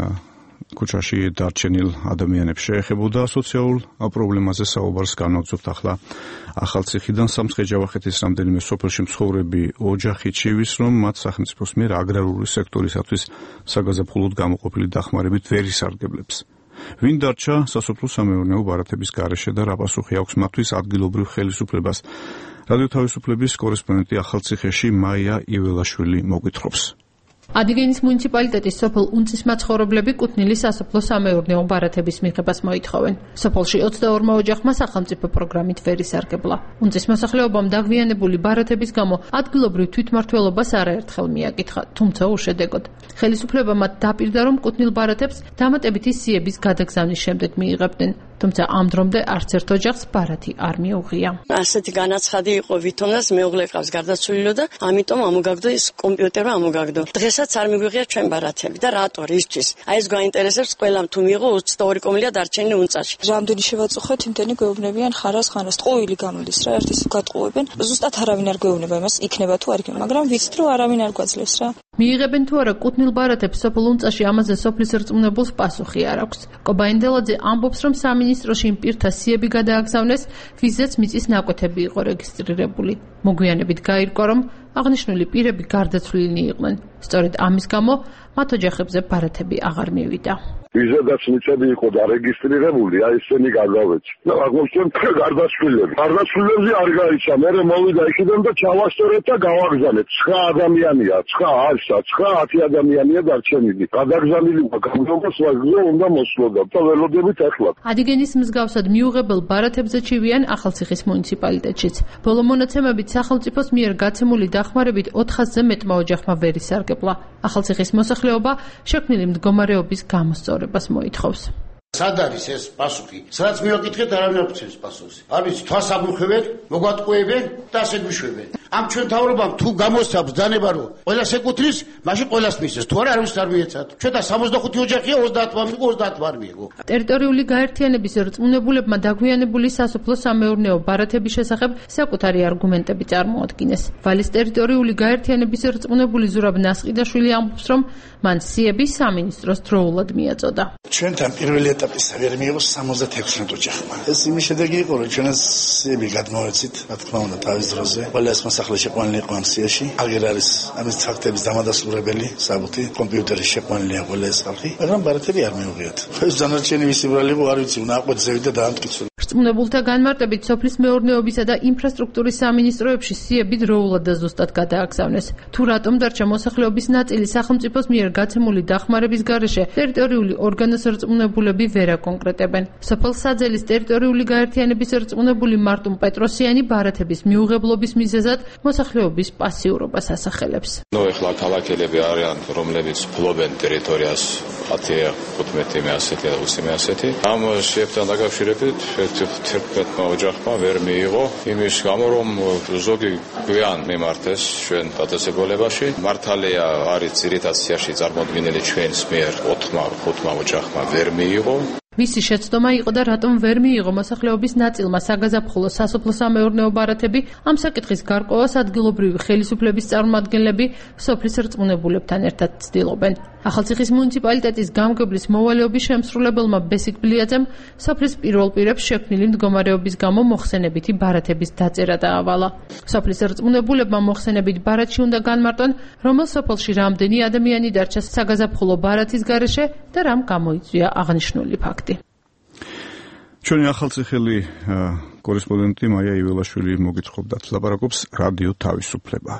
ქუჩაში დარჩენილ ადამიანებს შეეხებოდა სოციალურ პრობლემაზე საუბარს განვაგრძობთ ახლა ახალციხიდან სამცხე-ჯავახეთის რამდენიმე სოფელში მცხოვრები ოჯახით შევის, რომ მათ სახელმწიფოს მიერ აგრარული სექტორისათვის საგაზაფხულოდ გამოყოფილი დახმარებით ვერ ისარგებლებს. ვინ დარჩა სასოფლო-სამეურნეო ბარათების გარეშე და რა პასუხი აქვს მათთვის ადგილობრივ ხელისუფლებას? რადიო თავისუფლების კორესპონდენტი ახალციხეში მაია იველაშვილი მოგვითხრობს. ადიგენის მუნიციპალიტეტის სოფელ უნწის მაცხოვრებლები კუთვნილი სასოფლო-სამეურნეო ბარათების მიღებას მოითხოვენ. სოფელში ოცდაორმა ოჯახმა სახელმწიფო პროგრამით ვერ ისარგებლა. უნწის მოსახლეობამ დაგვიანებული ბარათების გამო ადგილობრივ თვითმმართველობას არაერთხელ მიაკითხა, თუმცა უშედეგოდ. ხელისუფლება მათ დაპირდა, რომ კუთვნილ ბარათებს დამატებითი სიების გადაგზავნის შემდეგ მიიღებდნენ. თუმცა ამ დრომდე არც ერთ ოჯახს ბარათი არ მიუღია. ასეთი განაცხადი იყო ვითონას მეუღლე ყავს გარდაცვლილო და ამიტომ ამოგაგდო ის კომპიუტერმა ამოგაგდო. დღესაც არ მიგვიღია ჩვენ ბარათები და რატო რისთვის? აი ეს გვაინტერესებს ყველამ თუ მიიღო ოცდაორი კომილია დარჩენილი უნწაში. რამდენი შევაწუხეთ, იმდენი გვეუბნებიან ხარას ხანას. ტყუილი გამოდის რა, ერთის გატყუებენ. ზუსტად არავინ არ გვეუბნება იმას, იქნება თუ არ იქნება, მაგრამ ვიცით რომ არავინ არ გვაძლევს რა. მიიღებენ თუ არა კუთვნილ ბარათებს სოფელ უნწაში, ამაზე სოფლის რწმუნებულს პასუხი არ აქვს. კობა ენდელაძე ამბობს, რომ სამინისტროში იმ პირთა სიები გადააგზავნეს, ვიზაც მიწის ნაკვეთები იყო რეგისტრირებული. მოგვიანებით გაირკვა, რომ აღნიშნული პირები გარდაცვლილნი იყვნენ. სწორედ ამის გამო მათ ოჯახებზე ბარათები აღარ მივიდა. ვიზადაც მიწები იყო დარეგისტრირებული, აი ესენი გადავეცი. და აღმოჩნდა გარდაცვლილები. გარდაცვლილებზე არ გაიცა, მე მოვიდა იქიდან და ჩავასწორეთ და გავაგზავნეთ. ცხრა ადამიანია, ცხრა არსა, ცხრა ათი ადამიანია დარჩენილი. გადაგზავნილი გამგონოს ვაგზო უნდა მოსვლოდა. და ველოდებით ახლა. ადიგენის მსგავსად მიუღებელ ბარათებზე ჩივიან ახალციხის მუნიციპალიტეტშიც. ბოლო მონაცემებით სახელმწიფოს მიერ გაცემული დახმარებით ოთხასზე მეტმა ოჯახმა ვერ ისარგებლა. ახალციხის მოსახლეობა შექმნილი მდგომარეობის გამოსწორებას მოითხოვს. სად არის ეს პასუხი? სადაც მივაკითხეთ, არავინ არ გვცემს პასუხს. არ ვიცი, თვას ამუხებენ, მოგვატყუებენ და ასე გვიშვებენ. ამ ჩვენ თავრობამ თუ გამოსცემს დანება რომ ყველას ეკუთვნის, მაშინ ყველას მისცეს. თუ არა, არავის არ მიეცათ. ჩვენ და სამოცდახუთი ოჯახია, ოცდაათმა მიიღო, ოცდაათმა არ მიიღო. ტერიტორიული გაერთიანების რწმუნებულებმა დაგვიანებული სასოფლო-სამეურნეო ბარათების შესახებ საკუთარი არგუმენტები წარმოადგინეს. ვალის ტერიტორიული გაერთიანების რწმუნებული ზურაბ ნასყიდაშვილი ამბობს, რომ მან სიები სამინისტროს დროულად მიაწოდა. ჩვენთან პირველი ეტაპისა ვერ მიიღო სამოცდაექვსი ოჯახმა. ეს იმის შედეგი იყო, რომ ჩვენ სიები გადმოვეცით, რა თქმა უნდა, თავის დროზე. ყველა ეს მოსახლე შეყვანილი იყო ამ სიაში. აგერ არის ამის ფაქტების დამადასტურებელი საბუთი, კომპიუტერში შეყვანილია ყველა ეს ხალხი, მაგრამ ბარათები არ მიუღიათ. ეს დანარჩენი ვისი ბრალი იყო, არ ვიცი, უნდა აყვეთ ზევით და დაამტკიცო. რწმუნებულთა განმარტებით სოფლის მეურნეობისა და ინფრასტრუქტურის სამინისტროებში სიები დროულად და ზუსტად გადააგზავნეს. თუ რატომ დარჩა მოსახლეობის ნაწილი სახელმწიფოს მიერ გაცემული დახმარების გარეშე, ტერიტორიული ორგანოს რწმუნებულები ვერ აკონკრეტებენ. სოფელ საძელის ტერიტორიული გაერთიანების რწმუნებული მარტუმ პეტროსიანი ბარათების მიუღებლობის მიზეზად მოსახლეობის პასიურობას ასახელებს. ნუ ეხლა ქალაქელები არიან, რომლებიც ფლობენ ტერიტორიას ათი, თხუთმეტი, ასეთი და ოცი ასეთი. ამ შეებთან დაკავშირებით თერთმეტმა ოჯახმა ვერ მიიღო იმის გამო, რომ ზოგი გვიან მიმართეს ჩვენ დაწესებულებაში. მართალია არის ძირითად სიაში წარმოდგენილი ჩვენს მიერ ოთხმა ხუთმა ოჯახმა ვერ მიიღო. მისი შეცდომა იყო და რატომ ვერ მიიღო მოსახლეობის ნაწილმა საგაზაფხულო სასოფლო-სამეურნეო ბარათები, ამ საკითხის გარკვევას ადგილობრივი ხელისუფლების წარმომადგენლები სოფლის რწმუნებულებთან ერთად ცდილობენ. ახალციხის მუნიციპალიტეტის გამგებლის მოვალეობის შემსრულებელმა ბესიკ ბლიაძემ სოფლის პირველ პირებს შექმნილი მდგომარეობის გამო მოხსენებითი ბარათების დაწერა დაავალა. სოფლის რწმუნებულებმა მოხსენებით ბარათში უნდა განმარტონ, რომელ სოფელში რამდენი ადამიანი დარჩა საგაზაფხულო ბარათის გარეშე და რამ გამოიწვია აღნიშნული ფაქტი. ჩვენი ახალციხელი კორესპონდენტი მაია იველაშვილი მოგიწყობდათ, ლაპარაკობს რადიო თავისუფლება.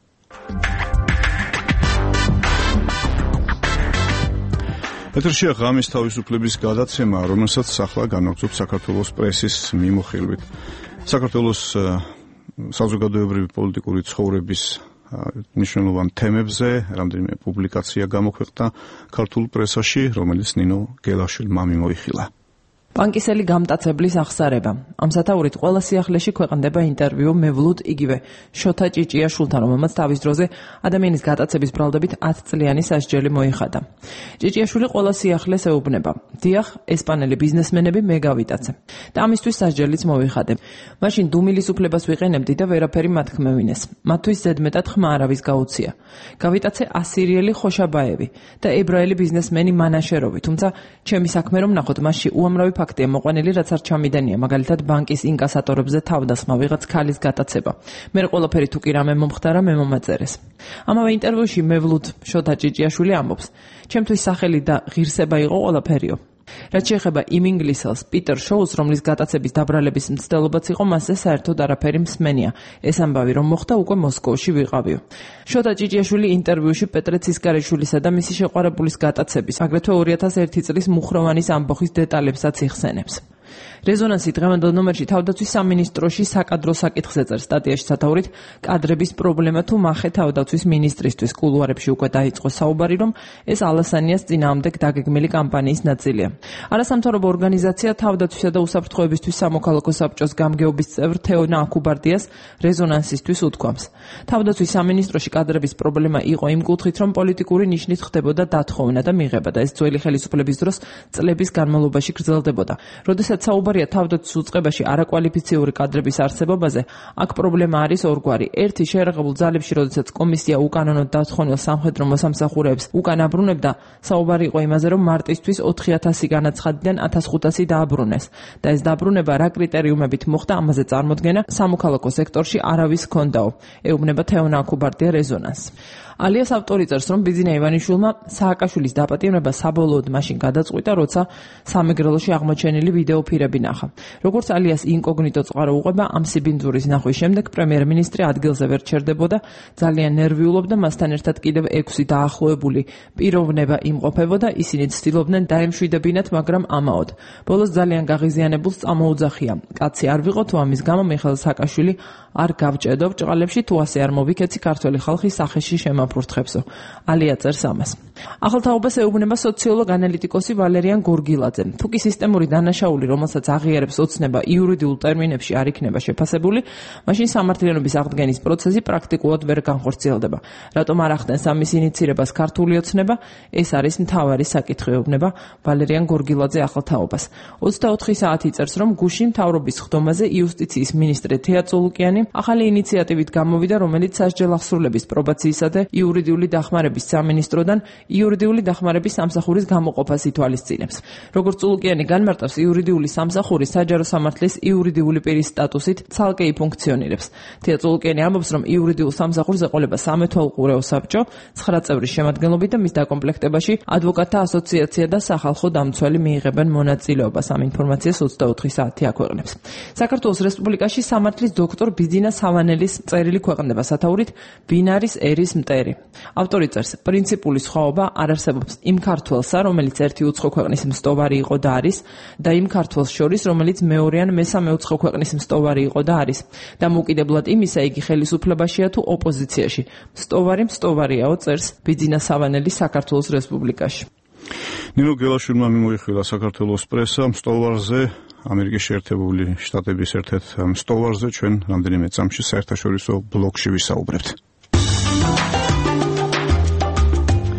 ეთერშია ღამის თავისუფლების გადაცემა, რომელსაც ახლა განაგრძობს საქართველოს პრესის მიმოხილვით. საქართველოს საზოგადოებრივი პოლიტიკური ცხოვრების მნიშვნელოვან თემებზე რამდენიმე პუბლიკაცია გამოქვეყნდა ქართულ პრესაში, რომელიც ნინო გელაშვილმა მიმოიხილა. პანკისელი გამტაცებლის აღსარება. ამ სათაურით ყველა სიახლეში ქვეყნდება ინტერვიუ მევლოდ იგივე შოთა ჭიჭიაშვილთან, რომელმაც თავის დროზე ადამიანის გატაცების ბრალდებით ათი წლიანი სასჯელი მოიხადა. ჭიჭიაშვილი ყველა სიახლეს ეუბნება: "დიახ, ესპანელი ბიზნესმენები მე გავიტაცე და ამისთვის სასჯელიც მოვიხადე. მაშინ დუმილის უფლებას ვიყენებდი და ვერაფერი მათქმევინეს. მათთვის ზედმეტად ხმა არავის გაუცია. გავიტაცე ასირიელი ხოშაბაევი და ებრაელი ბიზნესმენი მანაშეროვი, თუმცა ჩემი საქმე რომ ნახოთ, მასში უამრავი ფაქტია მოყვანილი, რაც არ ჩამიდენია, მაგალითად ბანკის ინკასატორებზე თავდასხმა, ვიღაც ქალის გატაცება. მე ყველაფერი თუ კი რამე მომხდარა, მე მომაწერეს." ამავე ინტერვიუში მევლუდ შოთა ჭიჭიაშვილი ამბობს: "ჩემთვის სახელი და ღირსება იყო ყველაფერიო. რაც შეეხება იმ ინგლისელს, პიტერ შოუს, რომლის გატაცების დაბრალების მცდელობაც იყო, მასზე საერთოდ არაფერი მსმენია. ეს ამბავი რომ მოხდა, უკვე მოსკოვში ვიყავიო." შოთა ჭიჭიაშვილი ინტერვიუში პეტრე ცისკარიშვილისა და მისი შეყვარებულის გატაცების, აგრეთვე ორი ათას ერთი წლის მუხროვანის ამბოხის დეტალებსაც იხსენებს. რეზონანსი დღევანდელ ნომერში თავდაცვის სამინისტროში საკადრო საკითხზე წერს სტატიაში სათაურით კადრების პრობლემა თუ მახე თავდაცვის მინისტრისთვის. კულუარებში უკვე დაიწყო საუბარი, რომ ეს ალასანიას წინააღმდეგ დაგეგმილი კამპანიის ნაწილია. არასამთავრობო ორგანიზაცია თავდაცვისა და უსაფრთხოებისთვის სამოქალაქო საბჭოს გამგეობის წევრ თეონა აქუბარდიას რეზონანსისთვის უთქვამს. თავდაცვის სამინისტროში კადრების პრობლემა იყო იმ კუთხით, რომ პოლიტიკური ნიშნით ხდებოდა დათხოვნა და მიღება და ეს ძველი ხელისუფლების დროს წლების განმავლობაში გრძელდებოდა. როდესაც საუბარია თავდაცვის უწყებაში არაკვალიფიციური კადრების არსებობაზე, აქ პრობლემა არის ორგვარი. ერთი, შეერაღებულ ძალებში, როდესაც კომისია უკანონოდ დათხოვნილ სამხედრო მოსამსახურეებს უკან აბრუნებდა, საუბარი იყო იმაზე, რომ მარტისთვის ოთხი ათასი განაცხადიდან ათას ხუთასი დააბრუნეს და ეს დაბრუნება რა კრიტერიუმებით მოხდა, ამაზე წარმოდგენა სამოქალაქო სექტორში არავის ჰქონდაო, ეუბნება თეონა აქუბარდია რეზონანსს. ალიას ავტორი წერს, რომ ბიძინა ივანიშვილმა სააკაშვილის დაპატიმრება საბოლოოდ მაშინ გადაწყვიტა, როცა სამეგრელოში აღმოჩენილი ვიდეო ფირები ნახა. როგორც ალიას ინკოგნიტო წყარო უყვება, ამ სიბინძურის ნახვის შემდეგ პრემიერ-მინისტრი ადგილზე ვერ ჩერდებოდა, ძალიან ნერვიულობდა, მასთან ერთად კიდევ ექვსი დაახლოებული პიროვნება იმყოფებოდა, ისინი ცდილობდნენ დაემშვიდებინათ, მაგრამ ამაოდ. ბოლოს ძალიან გაღიზიანებულს წამოუძახია. კაცი არ ვიყო, თუ ამის გამო მიხეილ სააკაშვილი არ გავჭედო ბრჭყალებში, თუ ასე არ მოვიქეცი ქართველი ხალხის სახეში შემაფურთხებსო. ალია წერს ამას. ახალთაობას ეუბნება სოციოლოგ ანალიტიკოსი ვალერიან გორგილაძე. თუ კი სისტემური დანაშაული, რომელსაც აღიარებს ოცნება, იურიდიულ ტერმინებში არ იქნება შეფასებული, მაშინ სამართლიანობის აღდგენის პროცესი პრაქტიკულად ვერ განხორციელდება. რატომ არ ახდენს ამის ინიცირებას ქართული ოცნება? ეს არის მთავარი საკითხი, ეუბნება ვალერიან გორგილაძე ახალთაობას. ოცდაოთხი საათი წერს, რომ გუშინ მთავრობის ხდომაზე იუსტიციის მინისტრი თეა წულუკიანი ახალი ინიციატივით გამოვიდა, რომელიც სასჯელახსრულების პრობაციისა და იურიდიული დახმარების სამინისტროდან იურიდიული დახმარების სამსახურის გამოყოფას ითვალისწინებს. როგორც წულუკიანი განმარტავს, იურიდიული სამსახური საჯარო სამართლის იურიდიული პირის სტატუსით ცალკე იფუნქციონირებს. თეა წულუკიანი ამბობს, რომ იურიდიულ სამსახურს ეყოლება სამეთვალყურეო საბჭო, ცხრა წევრის შემადგენლობით და მის დაკომპლექტებაში ადვოკატთა ასოციაცია და სახალხო დამცველი მიიღებენ მონაწილეობას. ამ ინფორმაციას ოცდაოთხი საათი აქვეყნებს. საქართველოს რესპუბლიკაში სამართლის დოქტორ ბიძინა სავანელის წერილი ქვეყნდება სათაურით ვინ არის ერის მტერი. ავტორი წერს, პრინციპული სხვაობა არ არსებობს იმ ქართველსა, რომელიც ერთი უცხო ქვეყნის მსტოვარი იყო და არის, და იმ ქართველს შორის, რომელიც მეორე ან მესამე უცხო ქვეყნის მსტოვარი იყო და არის. დამოუკიდებლად იმისა, იგი ხელისუფლებაშია თუ ოპოზიციაში. მსტოვარი მსტოვარიაო, წერს ბიძინა სავანელი საქართველოს რესპუბლიკაში. ნინო გელაშვილმა მიმოიხილა საქართველოს პრესა მსტოვარზე, ამერიკის შეერთებული შტატების ერთ-ერთ მსტოვარზე ჩვენ რამდენიმე წამში საერთაშორისო ბლოგში ვისაუბრებთ.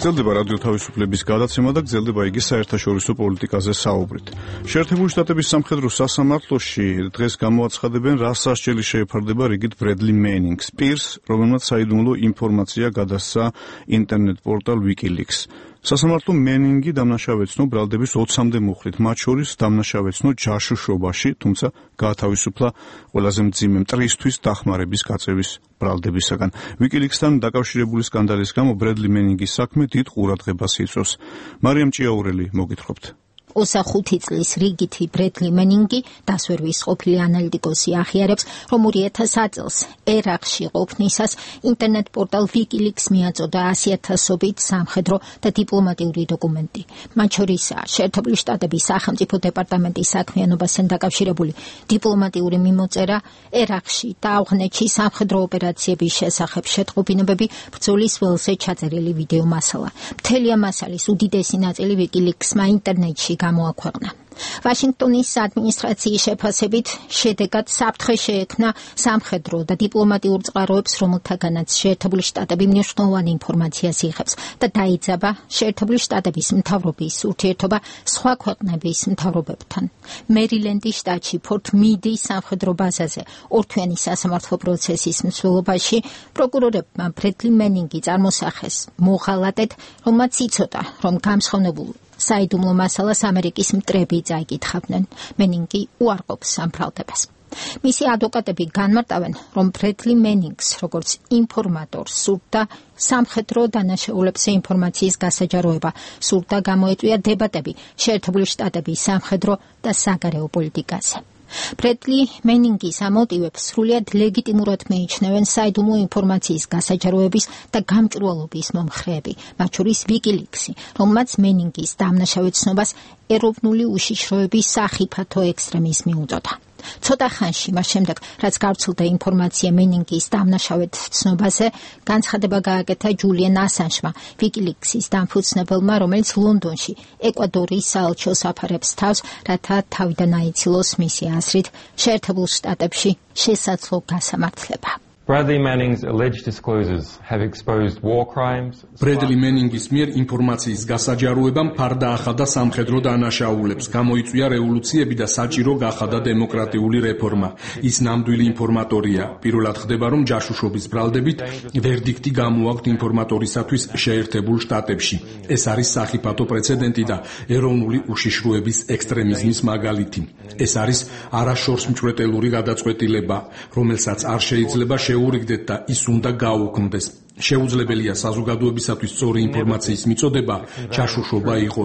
გრძელდება რადიო თავისუფლების გადაცემა და გრძელდება იგი საერთაშორისო პოლიტიკაზე საუბრით. შეერთებული შტატების სამხედრო სასამართლოში დღეს გამოაცხადებენ, რა სასჯელი შეეფარდება რიგით ბრედლი მენინგს, პირს, რომელმაც საიდუმლო ინფორმაცია გადასცა ინტერნეტ პორტალ WikiLeaks. სასამართლო მენინგი დამნაშავეცნო ბრალდების ოცამდე მუხლით, მათ შორის დამნაშავეცნო ჯაშუშობაში, თუმცა გაათავისუფლა ყველაზე მძიმე მტრისთვის დახმარების გაწევის ბრალდებისაგან. WikiLeaks-თან დაკავშირებული სკანდალის გამო ბრედლი მენინგის საქმე დიდ ყურადღებას იწვევს. მარიამ ჭიაურელი მოგითხრობთ. ოცდახუთი წლის რიგითი ბრედლი მენინგი დასვერვის ყოფილი ანალიტიკოსი ახიარებს, რომ ორი ათასი წელს ერაყში ყოფნისას ინტერნეტ პორტალ WikiLeaks მიაწოდა ასი ათასობით სამხედრო და დიპლომატიური დოკუმენტი. მათ შორისაა შეერთებული შტატების სახელმწიფო დეპარტამენტის საქმიანობასთან დაკავშირებული დიპლომატიური მიმოწერა, ერაყში და ავღანეთში სამხედრო ოპერაციების შესახებ შეტყობინებები, ბრძოლის ველზე ჩაწერილი ვიდეო მასალა. მთელი ამ მასალის უდიდესი ნაწილი WikiLeaks-მა ინტერნეტში გამოაქვეყნა. ვაშინგტონის ადმინისტრაციის შეფასებით შედეგად საფრთხე შეექმნა სამხედრო და დიპლომატიურ წყაროებს, რომელთაგანაც შეერთებული შტატები მნიშვნელოვანი ინფორმაციას იღებს და დაიძაბა შეერთებული შტატების მთავრობის ურთიერთობა სხვა ქვეყნების მთავრობებთან. მერილენდის შტატში ფორტ მიდის სამხედრო ბაზაზე ორთვიანი სასამართლო პროცესის მსვლელობაში პროკურორებმა ბრედლი მენინგი წარმოსახეს მოღალატედ, რომელმაც იცოდა, რომ გამსხოვნებულ საიდუმლო მასალას ამერიკის მტრები წაიკითხავდნენ. მენინგი უარყოფს ამ ბრალდებას. მისი ადვოკატები განმარტავენ, რომ ბრედლი მენინგს, როგორც ინფორმატორს, სურდა სამხედრო დანაშაულებზე ინფორმაციის გასაჯაროება, სურდა გამოეწვია დებატები შეერთებული შტატების სამხედრო და საგარეო პოლიტიკაზე. ბრედლი მენინგის ამ მოტივებს სრულიად ლეგიტიმურად მიიჩნევენ საიდუმლო ინფორმაციის გასაჯაროების და გამჭვირვალობის მომხრეები, მათ შორის WikiLeaks-ი, რომელმაც მენინგის დამნაშავეცნობას ეროვნული უშიშროების სახიფათო ექსტრემიზმი უწოდა. ცოტა ხანში მას შემდეგ, რაც გავრცელდა ინფორმაცია მენინგის დამნაშავეცნობაზე, განცხადება გააკეთა ჯულიენ ასანჟმა, WikiLeaks-ის დამფუძნებელმა, რომელიც ლონდონში ეკვადორის საელჩოს აფარებს თავს, რათა თავიდან აიცილოს მისი აზრით შეერთებულ შტატებში შესაძლო გასამართლება. Bradley Manning's alleged disclosures have exposed war crimes. ბრედლი მენინგის მიერ ინფორმაციის გასაჯაროებამ ფარდაახადა სამხედრო დანაშაულებს, გამოიწვია რევოლუციები და საჭირო გახადა დემოკრატიული რეფორმა. ის ნამდვილი ინფორმატორია. პირველად ხდება, რომ ჯაშუშობის ბრალდებით ვერდიქტი გამოაქვთ ინფორმატორისათვის შეერთებულ შტატებში. ეს არის სახიფათო პრეცედენტი და ეროვნული უშიშროების ექსტრემიზმის მაგალითი. ეს არის არაშორს მჭვრეტელური გადაწყვეტილება, რომელსაც არ შეიძლება შეურიგდეთ და ის უნდა გაუქმდეს. შეუძლებელია საზოგადოებისათვის სწორი ინფორმაციის მიწოდება ჯაშუშობა იყოს.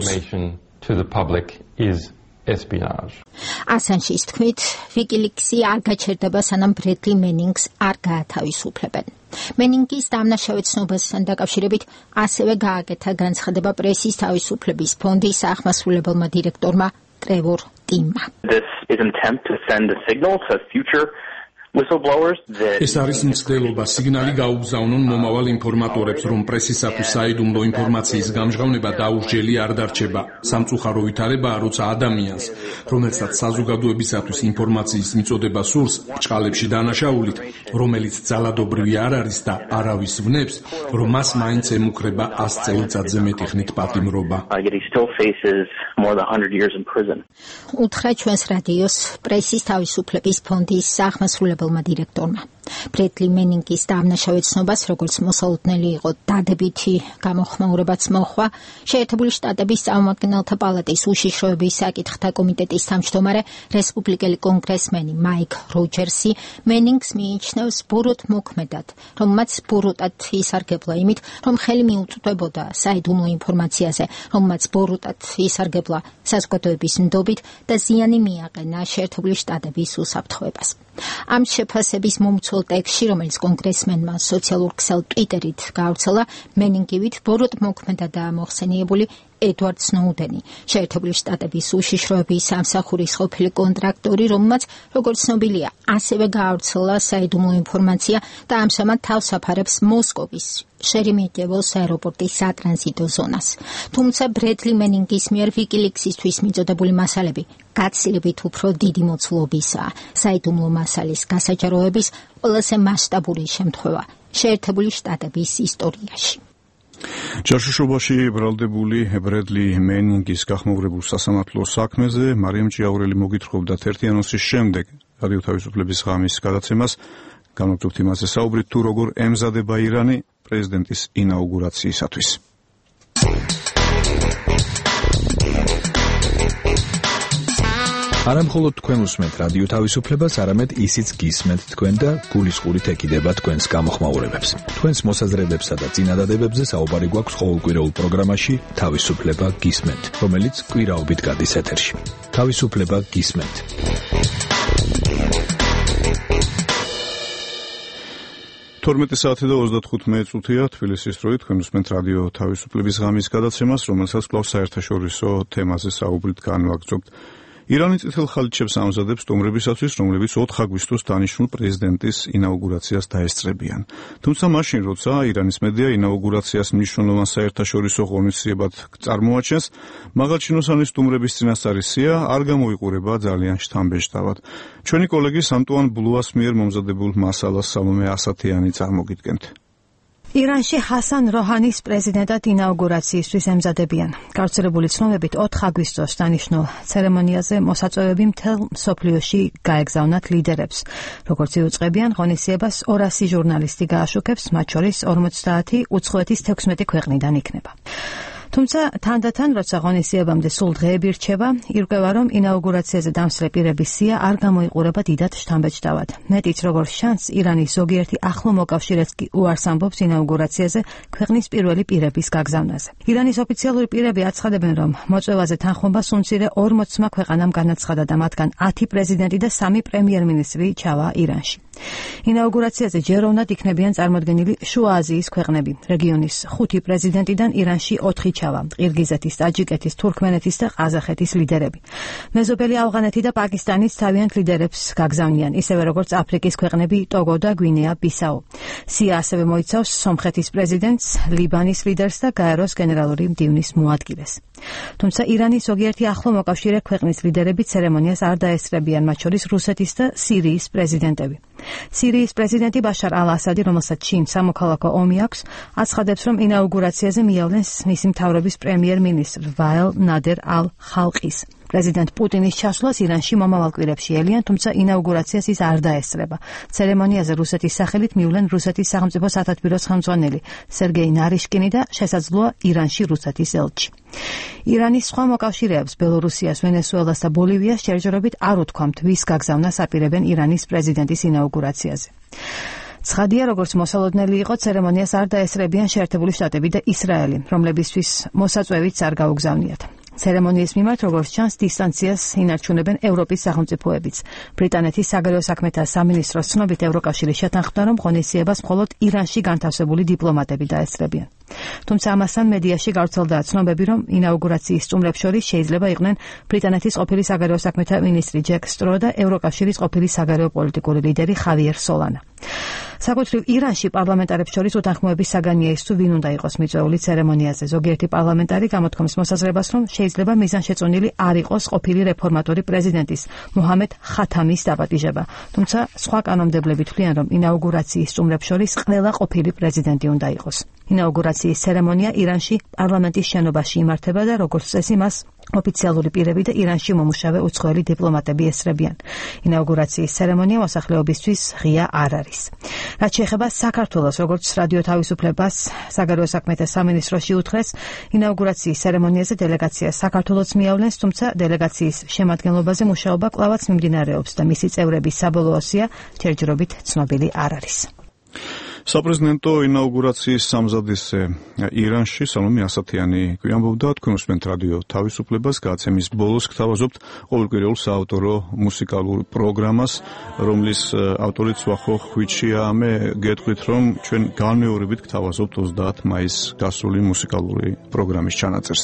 ასანჟის თქმით, WikiLeaks-ი არ გაჩერდება, სანამ ბრედლი მენინგს არ გაათავისუფლებენ. მენინგის დამნაშავეცნობასთან დაკავშირებით ასევე გააკეთა განცხადება პრესის თავისუფლების ფონდის აღმასრულებელმა დირექტორმა ტრევორ ტიმმა. This is an attempt to send a signal to future ეს არის მცდელობა სიგნალი გაუგზავნონ მომავალ ინფორმატორებს, რომ პრესისათვის საიდუმლო ინფორმაციის გამჟღავნება დაუსჯელი არ დარჩება. სამწუხარო ვითარებაა, როცა ადამიანს, რომელსაც საზოგადოებისათვის ინფორმაციის მიწოდება სურს, ბრჭყალებში დანაშაულით, რომელიც ძალადობრივი არ არის და არავის ვნებს, რომ მას მაინც ემუქრება ას წელიწადზე მეტი ხნით პატიმრობა. უთხრა ჩვენს რადიოს პრესის თავისუფლების ფონდის აღმასრულებელ დირექტორმა. ბრედლი მენინგის დამნაშავეცნობას, როგორც მოსალოდნელი იყო, დადებითი გამოხმაურებაც მოჰყვა. შეერთებული შტატების წარმომადგენელთა პალატის უშიშროების საკითხთა კომიტეტის თავმჯდომარე რესპუბლიკელი კონგრესმენი მაიკ როჯერსი მენინგს მიიჩნევს ბოროტ მოქმედად, რომელმაც ბოროტად ისარგებლა იმით, რომ ხელი მიუწვდებოდა საიდუმლო ინფორმაციაზე, რომელმაც ბოროტად ისარგებლა საზოგადოების ნდობით და ზიანი მიაყენა შეერთებული შტატების უსაფრთხოებას. ამ შეფასების მომცველ ტექსტში, რომელიც კონგრესმენმა სოციალურ ქსელ ტვიტერით გაავრცელა, მენინგივით ბოროტ მოქმედადაა მოხსენიებული ედვარდ სნოუდენი, შეერთებული შტატების უშიშროების სამსახურის ყოფილი კონტრაქტორი, რომელმაც, როგორც ცნობილია, ასევე გაავრცელა საიდუმლო ინფორმაცია და ამჟამად თავს აფარებს მოსკოვის შერემეტიევოს აეროპორტის სატრანზიტო ზონას. თუმცა ბრედლი მენინგის მიერ WikiLeaks-ისთვის მიწოდებული მასალები გაცილებით უფრო დიდი მოცულობისაა. საიდუმლო მასალის გასაჯაროების ყველაზე მასშტაბური შემთხვევა შეერთებული შტატების ისტორიაში. ჯაშუშობაში ბრალდებული ბრედლი მენინგის გახმოვრებულ სასამართლო საქმეზე მარიამ ჭიაურელი მოგითხრობდა თერთი ანონსის შემდეგ რადიო თავისუფლების ღამის გადაცემას. განვაგრძობთ იმაზე საუბრით, თუ როგორ ემზადება ირანი პრეზიდენტის ინაუგურაციისათვის. არა მხოლოდ თქვენ უსმენთ რადიო თავისუფლებას, არამედ ისიც გისმენთ თქვენ და გულისხმობით ეკიდება თქვენს გამოხმაურებებს. თქვენს მოსაზრებებსა და წინადადებებზე საუბარი გვაქვს ყოველკვირეულ პროგრამაში თავისუფლება გისმენთ, რომელიც კვირაობით გადის ეთერში. თავისუფლება გისმენთ. თორმეტი საათი და ოცდათხუთი წუთია თბილისის დროით თქვენ უსმენთ რადიო თავისუფლების ღამის გადაცემას, რომელსაც კვლავ საერთაშორისო თემაზე საუბრით განვაგრძობთ. ირანი წითელ ხალიჩებს ამზადებს სტუმრებისათვის, რომლებიც ოთხ აგვისტოს დანიშნულ პრეზიდენტის ინაუგურაციას დაესწრებიან. თუმცა მაშინ, როცა ირანის მედია ინაუგურაციას მნიშვნელოვან საერთაშორისო ღონისძიებად წარმოაჩენს, მაღალჩინოსანი სტუმრების წინასწარი სია არ გამოიყურება ძალიან შთამბეჭდავად. ჩვენი კოლეგის ანტუან ბლუას მიერ მომზადებულ მასალას სალომე ასათიანი წარმოგიდგენთ. ირანში ჰასან როჰანის პრეზიდენტად ინაუგურაციისთვის ემზადებიან. გავრცელებული ცნობებით ოთხ აგვისტოს დანიშნულ ცერემონიაზე მოსაწვევები მთელ მსოფლიოში გაეგზავნათ ლიდერებს. როგორც იუწყებიან, ღონისძიებას ორასი ჟურნალისტი გააშუქებს, მათ შორის ორმოცდაათი უცხოეთის თექვსმეტი ქვეყნიდან იქნება. თუმცა თანდათან, როცა ღონისძიებამდე სულ დღეები რჩება, ირკვევა, რომ ინაუგურაციაზე დამსწრე პირების სია არ გამოიყურება დიდად შთამბეჭდავად. მეტიც, როგორც ჩანს, ირანის ზოგიერთი ახლო მოკავშირეც კი უარს ამბობს ინაუგურაციაზე ქვეყნის პირველი პირების გაგზავნაზე. ირანის ოფიციალური პირები აცხადებენ, რომ მოწვევაზე თანხმობას უმცირე ორმოცმა ქვეყანამ განაცხადა და მათგან ათი პრეზიდენტი და სამი პრემიერ-მინისტრი ჩავა ირანში. ინაუგურაციაზე ჯეროვნად იქნებიან წარმოდგენილი შუა აზიის ქვეყნები. რეგიონის ხუთი პრეზიდენტიდან ირანში ოთხი ჩავა: ყირგიზეთის, ტაჯიკეთის, თურქმენეთის და ყაზახეთის ლიდერები. მეზობელი ავღანეთი და პაკისტანის თავიანთ ლიდერებს გაგზავნიან, ისევე როგორც აფრიკის ქვეყნები ტოგო და გვინეა-ბისაუ. სია ასევე მოიცავს სომხეთის პრეზიდენტს, ლიბანის ლიდერს და გაეროს გენერალური მდივნის მოადგილეს. თუმცა ირანის ზოგიერთი ახლო მოკავშირე ქვეყნის ლიდერები ცერემონიას არ დაესწრებიან, მათ შორის რუსეთის და სირიის პრეზიდენტები. სირიის პრეზიდენტი ბაშარ ალ-ასადი, რომელსაც შინ სამოქალაქო ომი აქვს, აცხადებს, რომ ინაუგურაციაზე მიავლენს მისი მთავრობის პრემიერ-მინისტრ ვაელ ნადერ ალ-ხალყის. პრეზიდენტ პუტინის ჩასვლას ირანში მომავალ კვირებში ელიან, თუმცა ინაუგურაციას ის არ დაესწრება. ცერემონიაზე რუსეთის სახელით მივლენ რუსეთის სახელმწიფო სათათბიროს ხელმძღვანელი სერგეი ნარიშკინი და შესაძლოა ირანში რუსეთის ელჩი. ირანის სხვა მოკავშირეებს, ბელორუსიას, ვენესუელას და ბოლივიას ჯერჯერობით არ უთქვამთ, ვის გაგზავნას აპირებენ ირანის პრეზიდენტის ინაუგურაციაზე. ცხადია, როგორც მოსალოდნელი იყო, ცერემონიას არ დაესწრებიან შეერთებული შტატები და ისრაელი, რომლებისთვის მოსაწვევიც არ გაუგზავნიათ. ცერემონიის მიმართ, როგორც ჩანს, დისტანციას ინარჩუნებენ ევროპის სახელმწიფოებიც. ბრიტანეთის საგარეო საქმეთა სამინისტროს ცნობით, ევროკავშირის შეთანხმდა, რომ ღონისძიებას მხოლოდ ირანში განთავსებული დიპლომატები დაესწრებიან. თუმცა ამასთან მედიაში გავრცელდა ცნობები, რომ ინაუგურაციის სტუმრებს შორის შეიძლება იყვნენ ბრიტანეთის ყოფილი საგარეო საქმეთა მინისტრი ჯეკ სტრო და ევროკავშირის ყოფილი საგარეო პოლიტიკური ლიდერი ხავიერ სოლანა. საკუთრივ ირანში პარლამენტარებს შორის უთანხმოების საგანია ის, თუ ვინ უნდა იყოს მიწვეული ცერემონიაზე. ზოგიერთი პარლამენტარი გამოთქვამს მოსაზრებას, რომ შეიძლება მიზანშეწონილი არ იყოს ყოფილი რეფორმატორი პრეზიდენტის მუჰამედ ხათამის დაპატიჟება. თუმცა სხვა კანონმდებლები თვლიან, რომ ინაუგურაციის სტუმრებს შორის ყველა ყოფილი პრეზიდენტი უნდა იყოს. ინაუგურაციის ცერემონია ირანში პარლამენტის შენობაში იმართება და როგორც წესი მას ოფიციალური პირები და ირანში მომუშავე უცხოელი დიპლომატები ესწრებიან. ინაუგურაციის ცერემონია მოსახლეობისთვის ღია არ არის. რაც შეეხება საქართველოს, როგორც რადიო თავისუფლებას საგარეო საქმეთა სამინისტროში უთხრეს, ინაუგურაციის ცერემონიაზე დელეგაცია საქართველოს მიავლენს, თუმცა დელეგაციის შემადგენლობაზე მუშაობა კვლავაც მიმდინარეობს და მისი წევრების საბოლოო სია ჯერჯერობით ცნობილი არ არის. საპრეზიდენტო ინაუგურაციის სამზადისზე ირანში სალომე ასათიანი გვიამბობდა, თქვენ უსმენთ რადიო თავისუფლებას, გადაცემის ბოლოს გთავაზობთ ყოველკვირეულ საავტორო მუსიკალურ პროგრამას, რომლის ავტორიც ვახო ხვიჩია. მე გეტყვით, რომ ჩვენ განმეორებით გთავაზობთ ოცდაათი მაისს გასული მუსიკალური პროგრამის ჩანაწერს.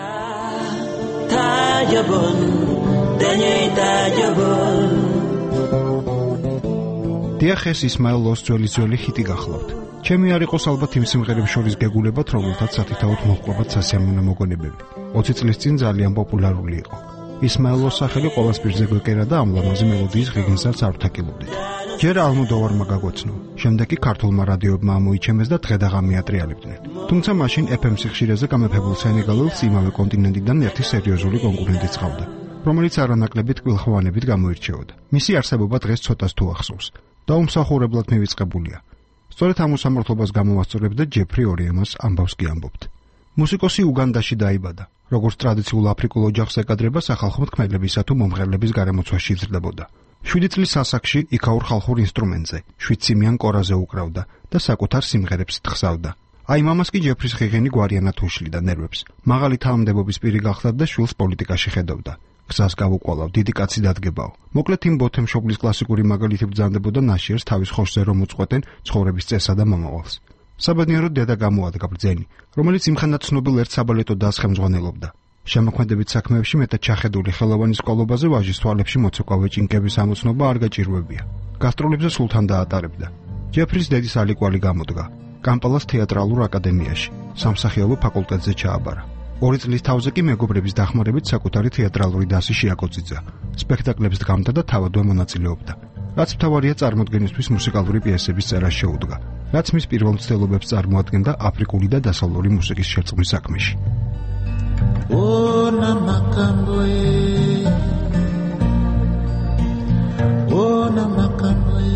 დიახ, ეს ისმაილოს ძველი ძველი ჰიტი გახლავთ. ჩემი არ იყოს ალბათ იმ სიმღერების შორის გეგულებათ, რომელთაც სათითაოდ მოჰყვებათ სასიამოვნო მოგონებები. ოცი წლის წინ ძალიან პოპულარული იყო. ისმაილოს სახელი ყოველს პირზე გვეკერა და ამ ლამაზი მელოდიის ღირგენსაც არ ვთაკილობდით. ჯერ ალმოდოვარმა გაგვეცნო, შემდეგ კი ქართულმა რადიოებმა ამოიჩემეს და დღე-დაღამი ატრიალებდნენ. თუმცა მაშინ ეფ ემ სიხშირეზე გამეფებულ სენეგალელს იმავე კონტინენტიდან ერთი სერიოზული კონკურენტი წყავდა, რომელიც არანაკლები ტკბილხვევანებით გამოირჩეოდა. მისი არსებობა დღეს ცოტას თუ ახსოვს და უმსახურებლად მივიწყებულია. სწორედ ამ უსამართლობას გამოვასწორებ და ჯეფრი ორიემას ამბავს კი ამბობთ. მუსიკოსი უგანდაში დაიბადა, როგორც ტრადიციულ აფრიკულ ოჯახს ეკადრება სახალხო თქმელებისა თუ მომღერლების გარემოცვაში იზრდებოდა. შვიდი წლის ასაკში იქაურ ხალხურ ინსტრუმენტზე, შვიდციმიან კორაზე უკრავდა და საკუთარ სიმღერებს თხსავდა. აი მამას კი ჯეფრის ხიღენი გვარიანად უშლიდა ნერვებს. მაღალი თანამდებობის პირი გახდა და შვილს პოლიტიკაში ხედავდა. გზას გავუყოლავ, დიდი კაცი დადგებაო. მოკლედ იმ ბოთემშობლის კლასიკური მაგალითი ბრძანდებოდა ნაშიერს თავის ხორცზე რომ უწყვეტენ ცხოვრების წესა და მომავალს. საბედნიეროდ დედა გამოადგა ბრძენი, რომელიც იმხანად ცნობილ ერთ საბალეტო დასს ხელმძღვანელობდა. შემოქმედებით საქმეებში მეტად ჩახედული ხელოვანის ყოლობაზე ვაჟის თვალებში მოცეკვავე ჭინკების ამოცნობა არ გაჭირვებია. გასტროლებზე სულთან დაატარებდა. ჯეფრის დედის ალიკვალი გამოდგა. კამპალას თეატრალურ აკადემიაში, სამსახიობო ფაკულტეტზე ჩააბარა. ორი წლის თავზე კი მეგობრების დახმარებით საკუთარი თეატრალური დასი შეაკოწიძა. სპექტაკლებს დგამდა და თავადვე მონაწილეობდა. რაც მთავარია წარმოდგენისთვის მუსიკალური პიესების წერა შეუდგა, რაც მის პირველ მცდელობებს წარმოადგენდა აფრიკული და დასავლური მუსიკის შერწყმის საქმეში. Ona makamboe Ona makamboe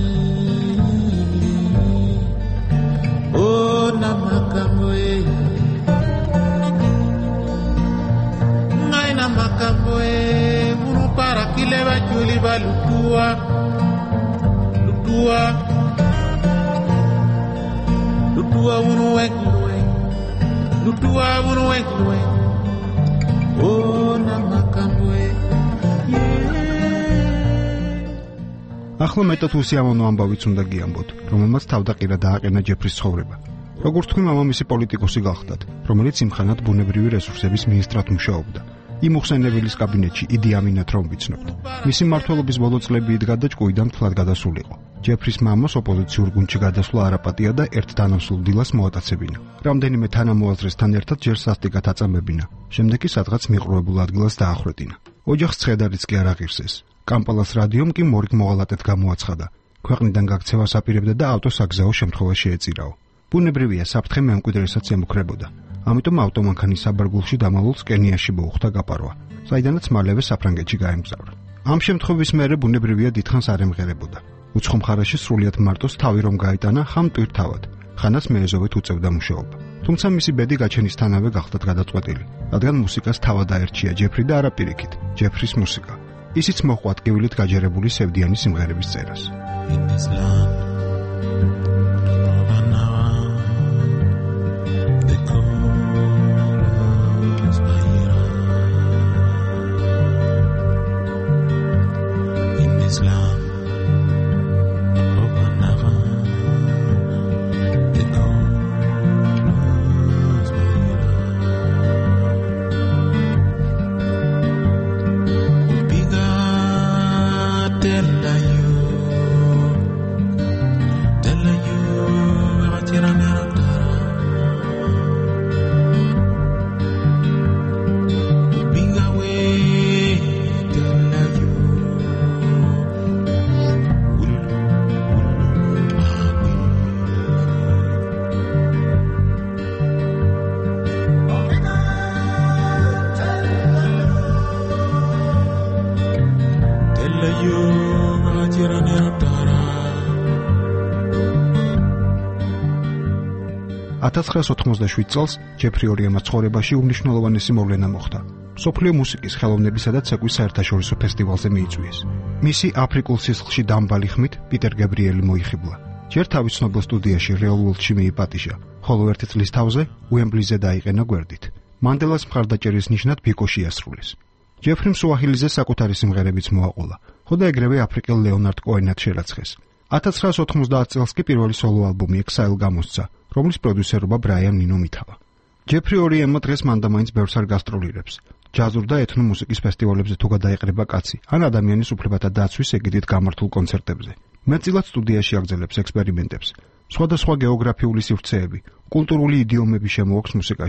Ona makamboe Naina makamboe Munu para kileba juli balutua Lutua Lutua unu ekluwe Lutua unu ekluwe ახლა მეტად უსიამოვნო ამბავიც უნდა გიამბოთ, რომელმაც თავდაყირა დააყენა ჯეფრის ცხოვრება. როგორც თქვი, მამამისი პოლიტიკოსი გახლდათ, რომელიც იმხანად ბუნებრივი რესურსების მინისტრად მუშაობდა. იმ უხსენებელის კაბინეტში იდი ამინად რომ ვიცნობთ. მისი მმართველობის ბოლო წლები იდგა და ჭკუიდან თლად გადასულიყო. ჯეფრის მამას ოპოზიციურ გუნდში გადასვლა არაპატია და ერთ თანამსვლელ დილას მოატაცებინა. რამდენიმე თანამოაზრესთან ერთად ჯერ სასტიკად აწამებინა. შემდეგ კი სადღაც მიყრუებულ ადგილას დაახვედინა. ოჯახს ცხედარიც კი არ აღირსეს. კამპალას რადიომ კი მორიგ მოღალატედ გამოაცხადა. ქვეყნიდან გაქცევას აპირებდა და ავტოსაგზაო შემთხვევა შეეწირაო. ბუნებრივია, საფრთხე მემკვიდრესაც ემუქრებოდა. ამიტომ ავტომანქანის საბარგულში დამალულს კენიაში მოუხდა გაპარვა, საიდანაც მალევე საფრანგეთში გაემგზავრა. ამ შემთხვევის მერე ბუნებრივია დიდხანს არ ემღერებოდა. უცხო მხარეში სრულიად მარტოს თავი რომ გაიტანა ხამ ტვირთავად, ხანას მეეზოვით უწევდა მუშაობა. თუმცა მისი ბედი გაჩენისთანავე გახდა გადაწყვეტილი, რადგან მუსიკას თავად აერჩია ჯეფრი და არა პირიქით, ჯეფრის მუსიკა. ისიც მოჰყვა ტკივილით გაჯერებული სევდიანი სიმღერების წერას. ათას ცხრაას ოთხმოცდაშვიდ წელს ჯეფრი ორიემას ცხოვრებაში უმნიშვნელოვანესი მოვლენა მოხდა. მსოფლიო მუსიკის ხელოვნებისა და ცეკვის საერთაშორისო ფესტივალზე მიიწვიეს. მისი აფრიკულ სისხლში დამბალი ხმით პიტერ გებრიელი მოიხიბლა. ჯერ თავის ცნობილ სტუდიაში რეალ-ვორლდში მიიპატიჟა, ხოლო ერთი წლის თავზე უემბლიზე დაიყენა გვერდით. მანდელას მხარდაჭერის ნიშნად ბიკოში ასრულეს. ჯეფრიმ სუაჰილიზე საკუთარი სიმღერებიც მოაყოლა, ხო და ეგრევე აფრიკელ ლეონარდ კოენად შერაცხეს. ათას ცხრაას ოთხმოცდაათ წელს კი პირველი სოლო ალბომი Exile გამოსცა, რომლის პროდიუსერობა ბრაიან ნინო მითავა. ჯეფრი ორიემმა დღეს მანდამაინც ბევრს არ გასტროლირებს. ჯაზურ და ეთნო მუსიკის ფესტივალებზე თუ გადაეყრება კაცი, ან ადამიანის უფლებათა დაცვის ეგიდით გამართულ კონცერტებზე. მეტწილად სტუდიაში აგრძელებს ექსპერიმენტებს. სხვადასხვა გეოგრაფიული სივრცეები, კულტურული იდიომები შემოაქვს მუსიკაში.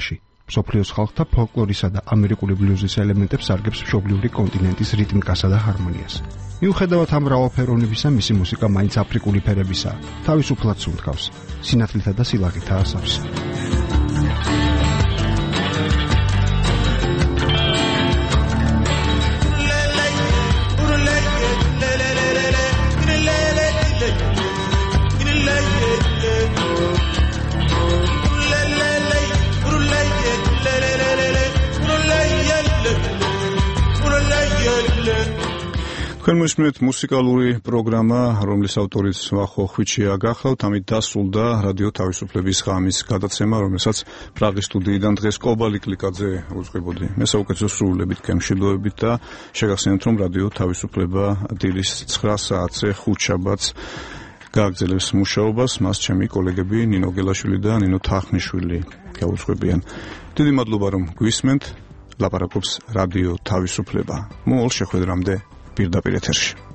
მსოფლიოს ხალხთა ფოლკლორისა და ამერიკული ბლუზის ელემენტებს სარგებს მშობლიური კონტინენტის რიტმიკასა და ჰარმონიას. მიუხედავად ამ მრავალფეროვნებისა, მისი მუსიკა მაინც აფრიკული ფერებისაა. თავისუფლად სუნთქავს, სინათლითა და სილაღითაა სავსე. თქვენ მოსმენთ მუსიკალური პროგრამა, რომლის ავტორიც ვახო ხვიჩია გახლავთ, ამით დასრულდა რადიო თავისუფლების ღამის გადაცემა, რომელსაც პრაღის სტუდიიდან დღეს კობალი კლიკაძე უძღვებოდი. მე საუკეთესო სრულებით გემშვიდობებით და შეგახსენებთ, რომ რადიო თავისუფლება დილის ცხრა საათზე ხუთ შაბათს გააგრძელებს მუშაობას, მას ჩემი კოლეგები ნინო გელაშვილი და ნინო თახნიშვილი გაუძღვებიან. დიდი მადლობა, რომ გვისმენთ. ლაპარაკობს რადიო თავისუფლება. მოულ შეხვედრამდე პირდაპირ ეთერში.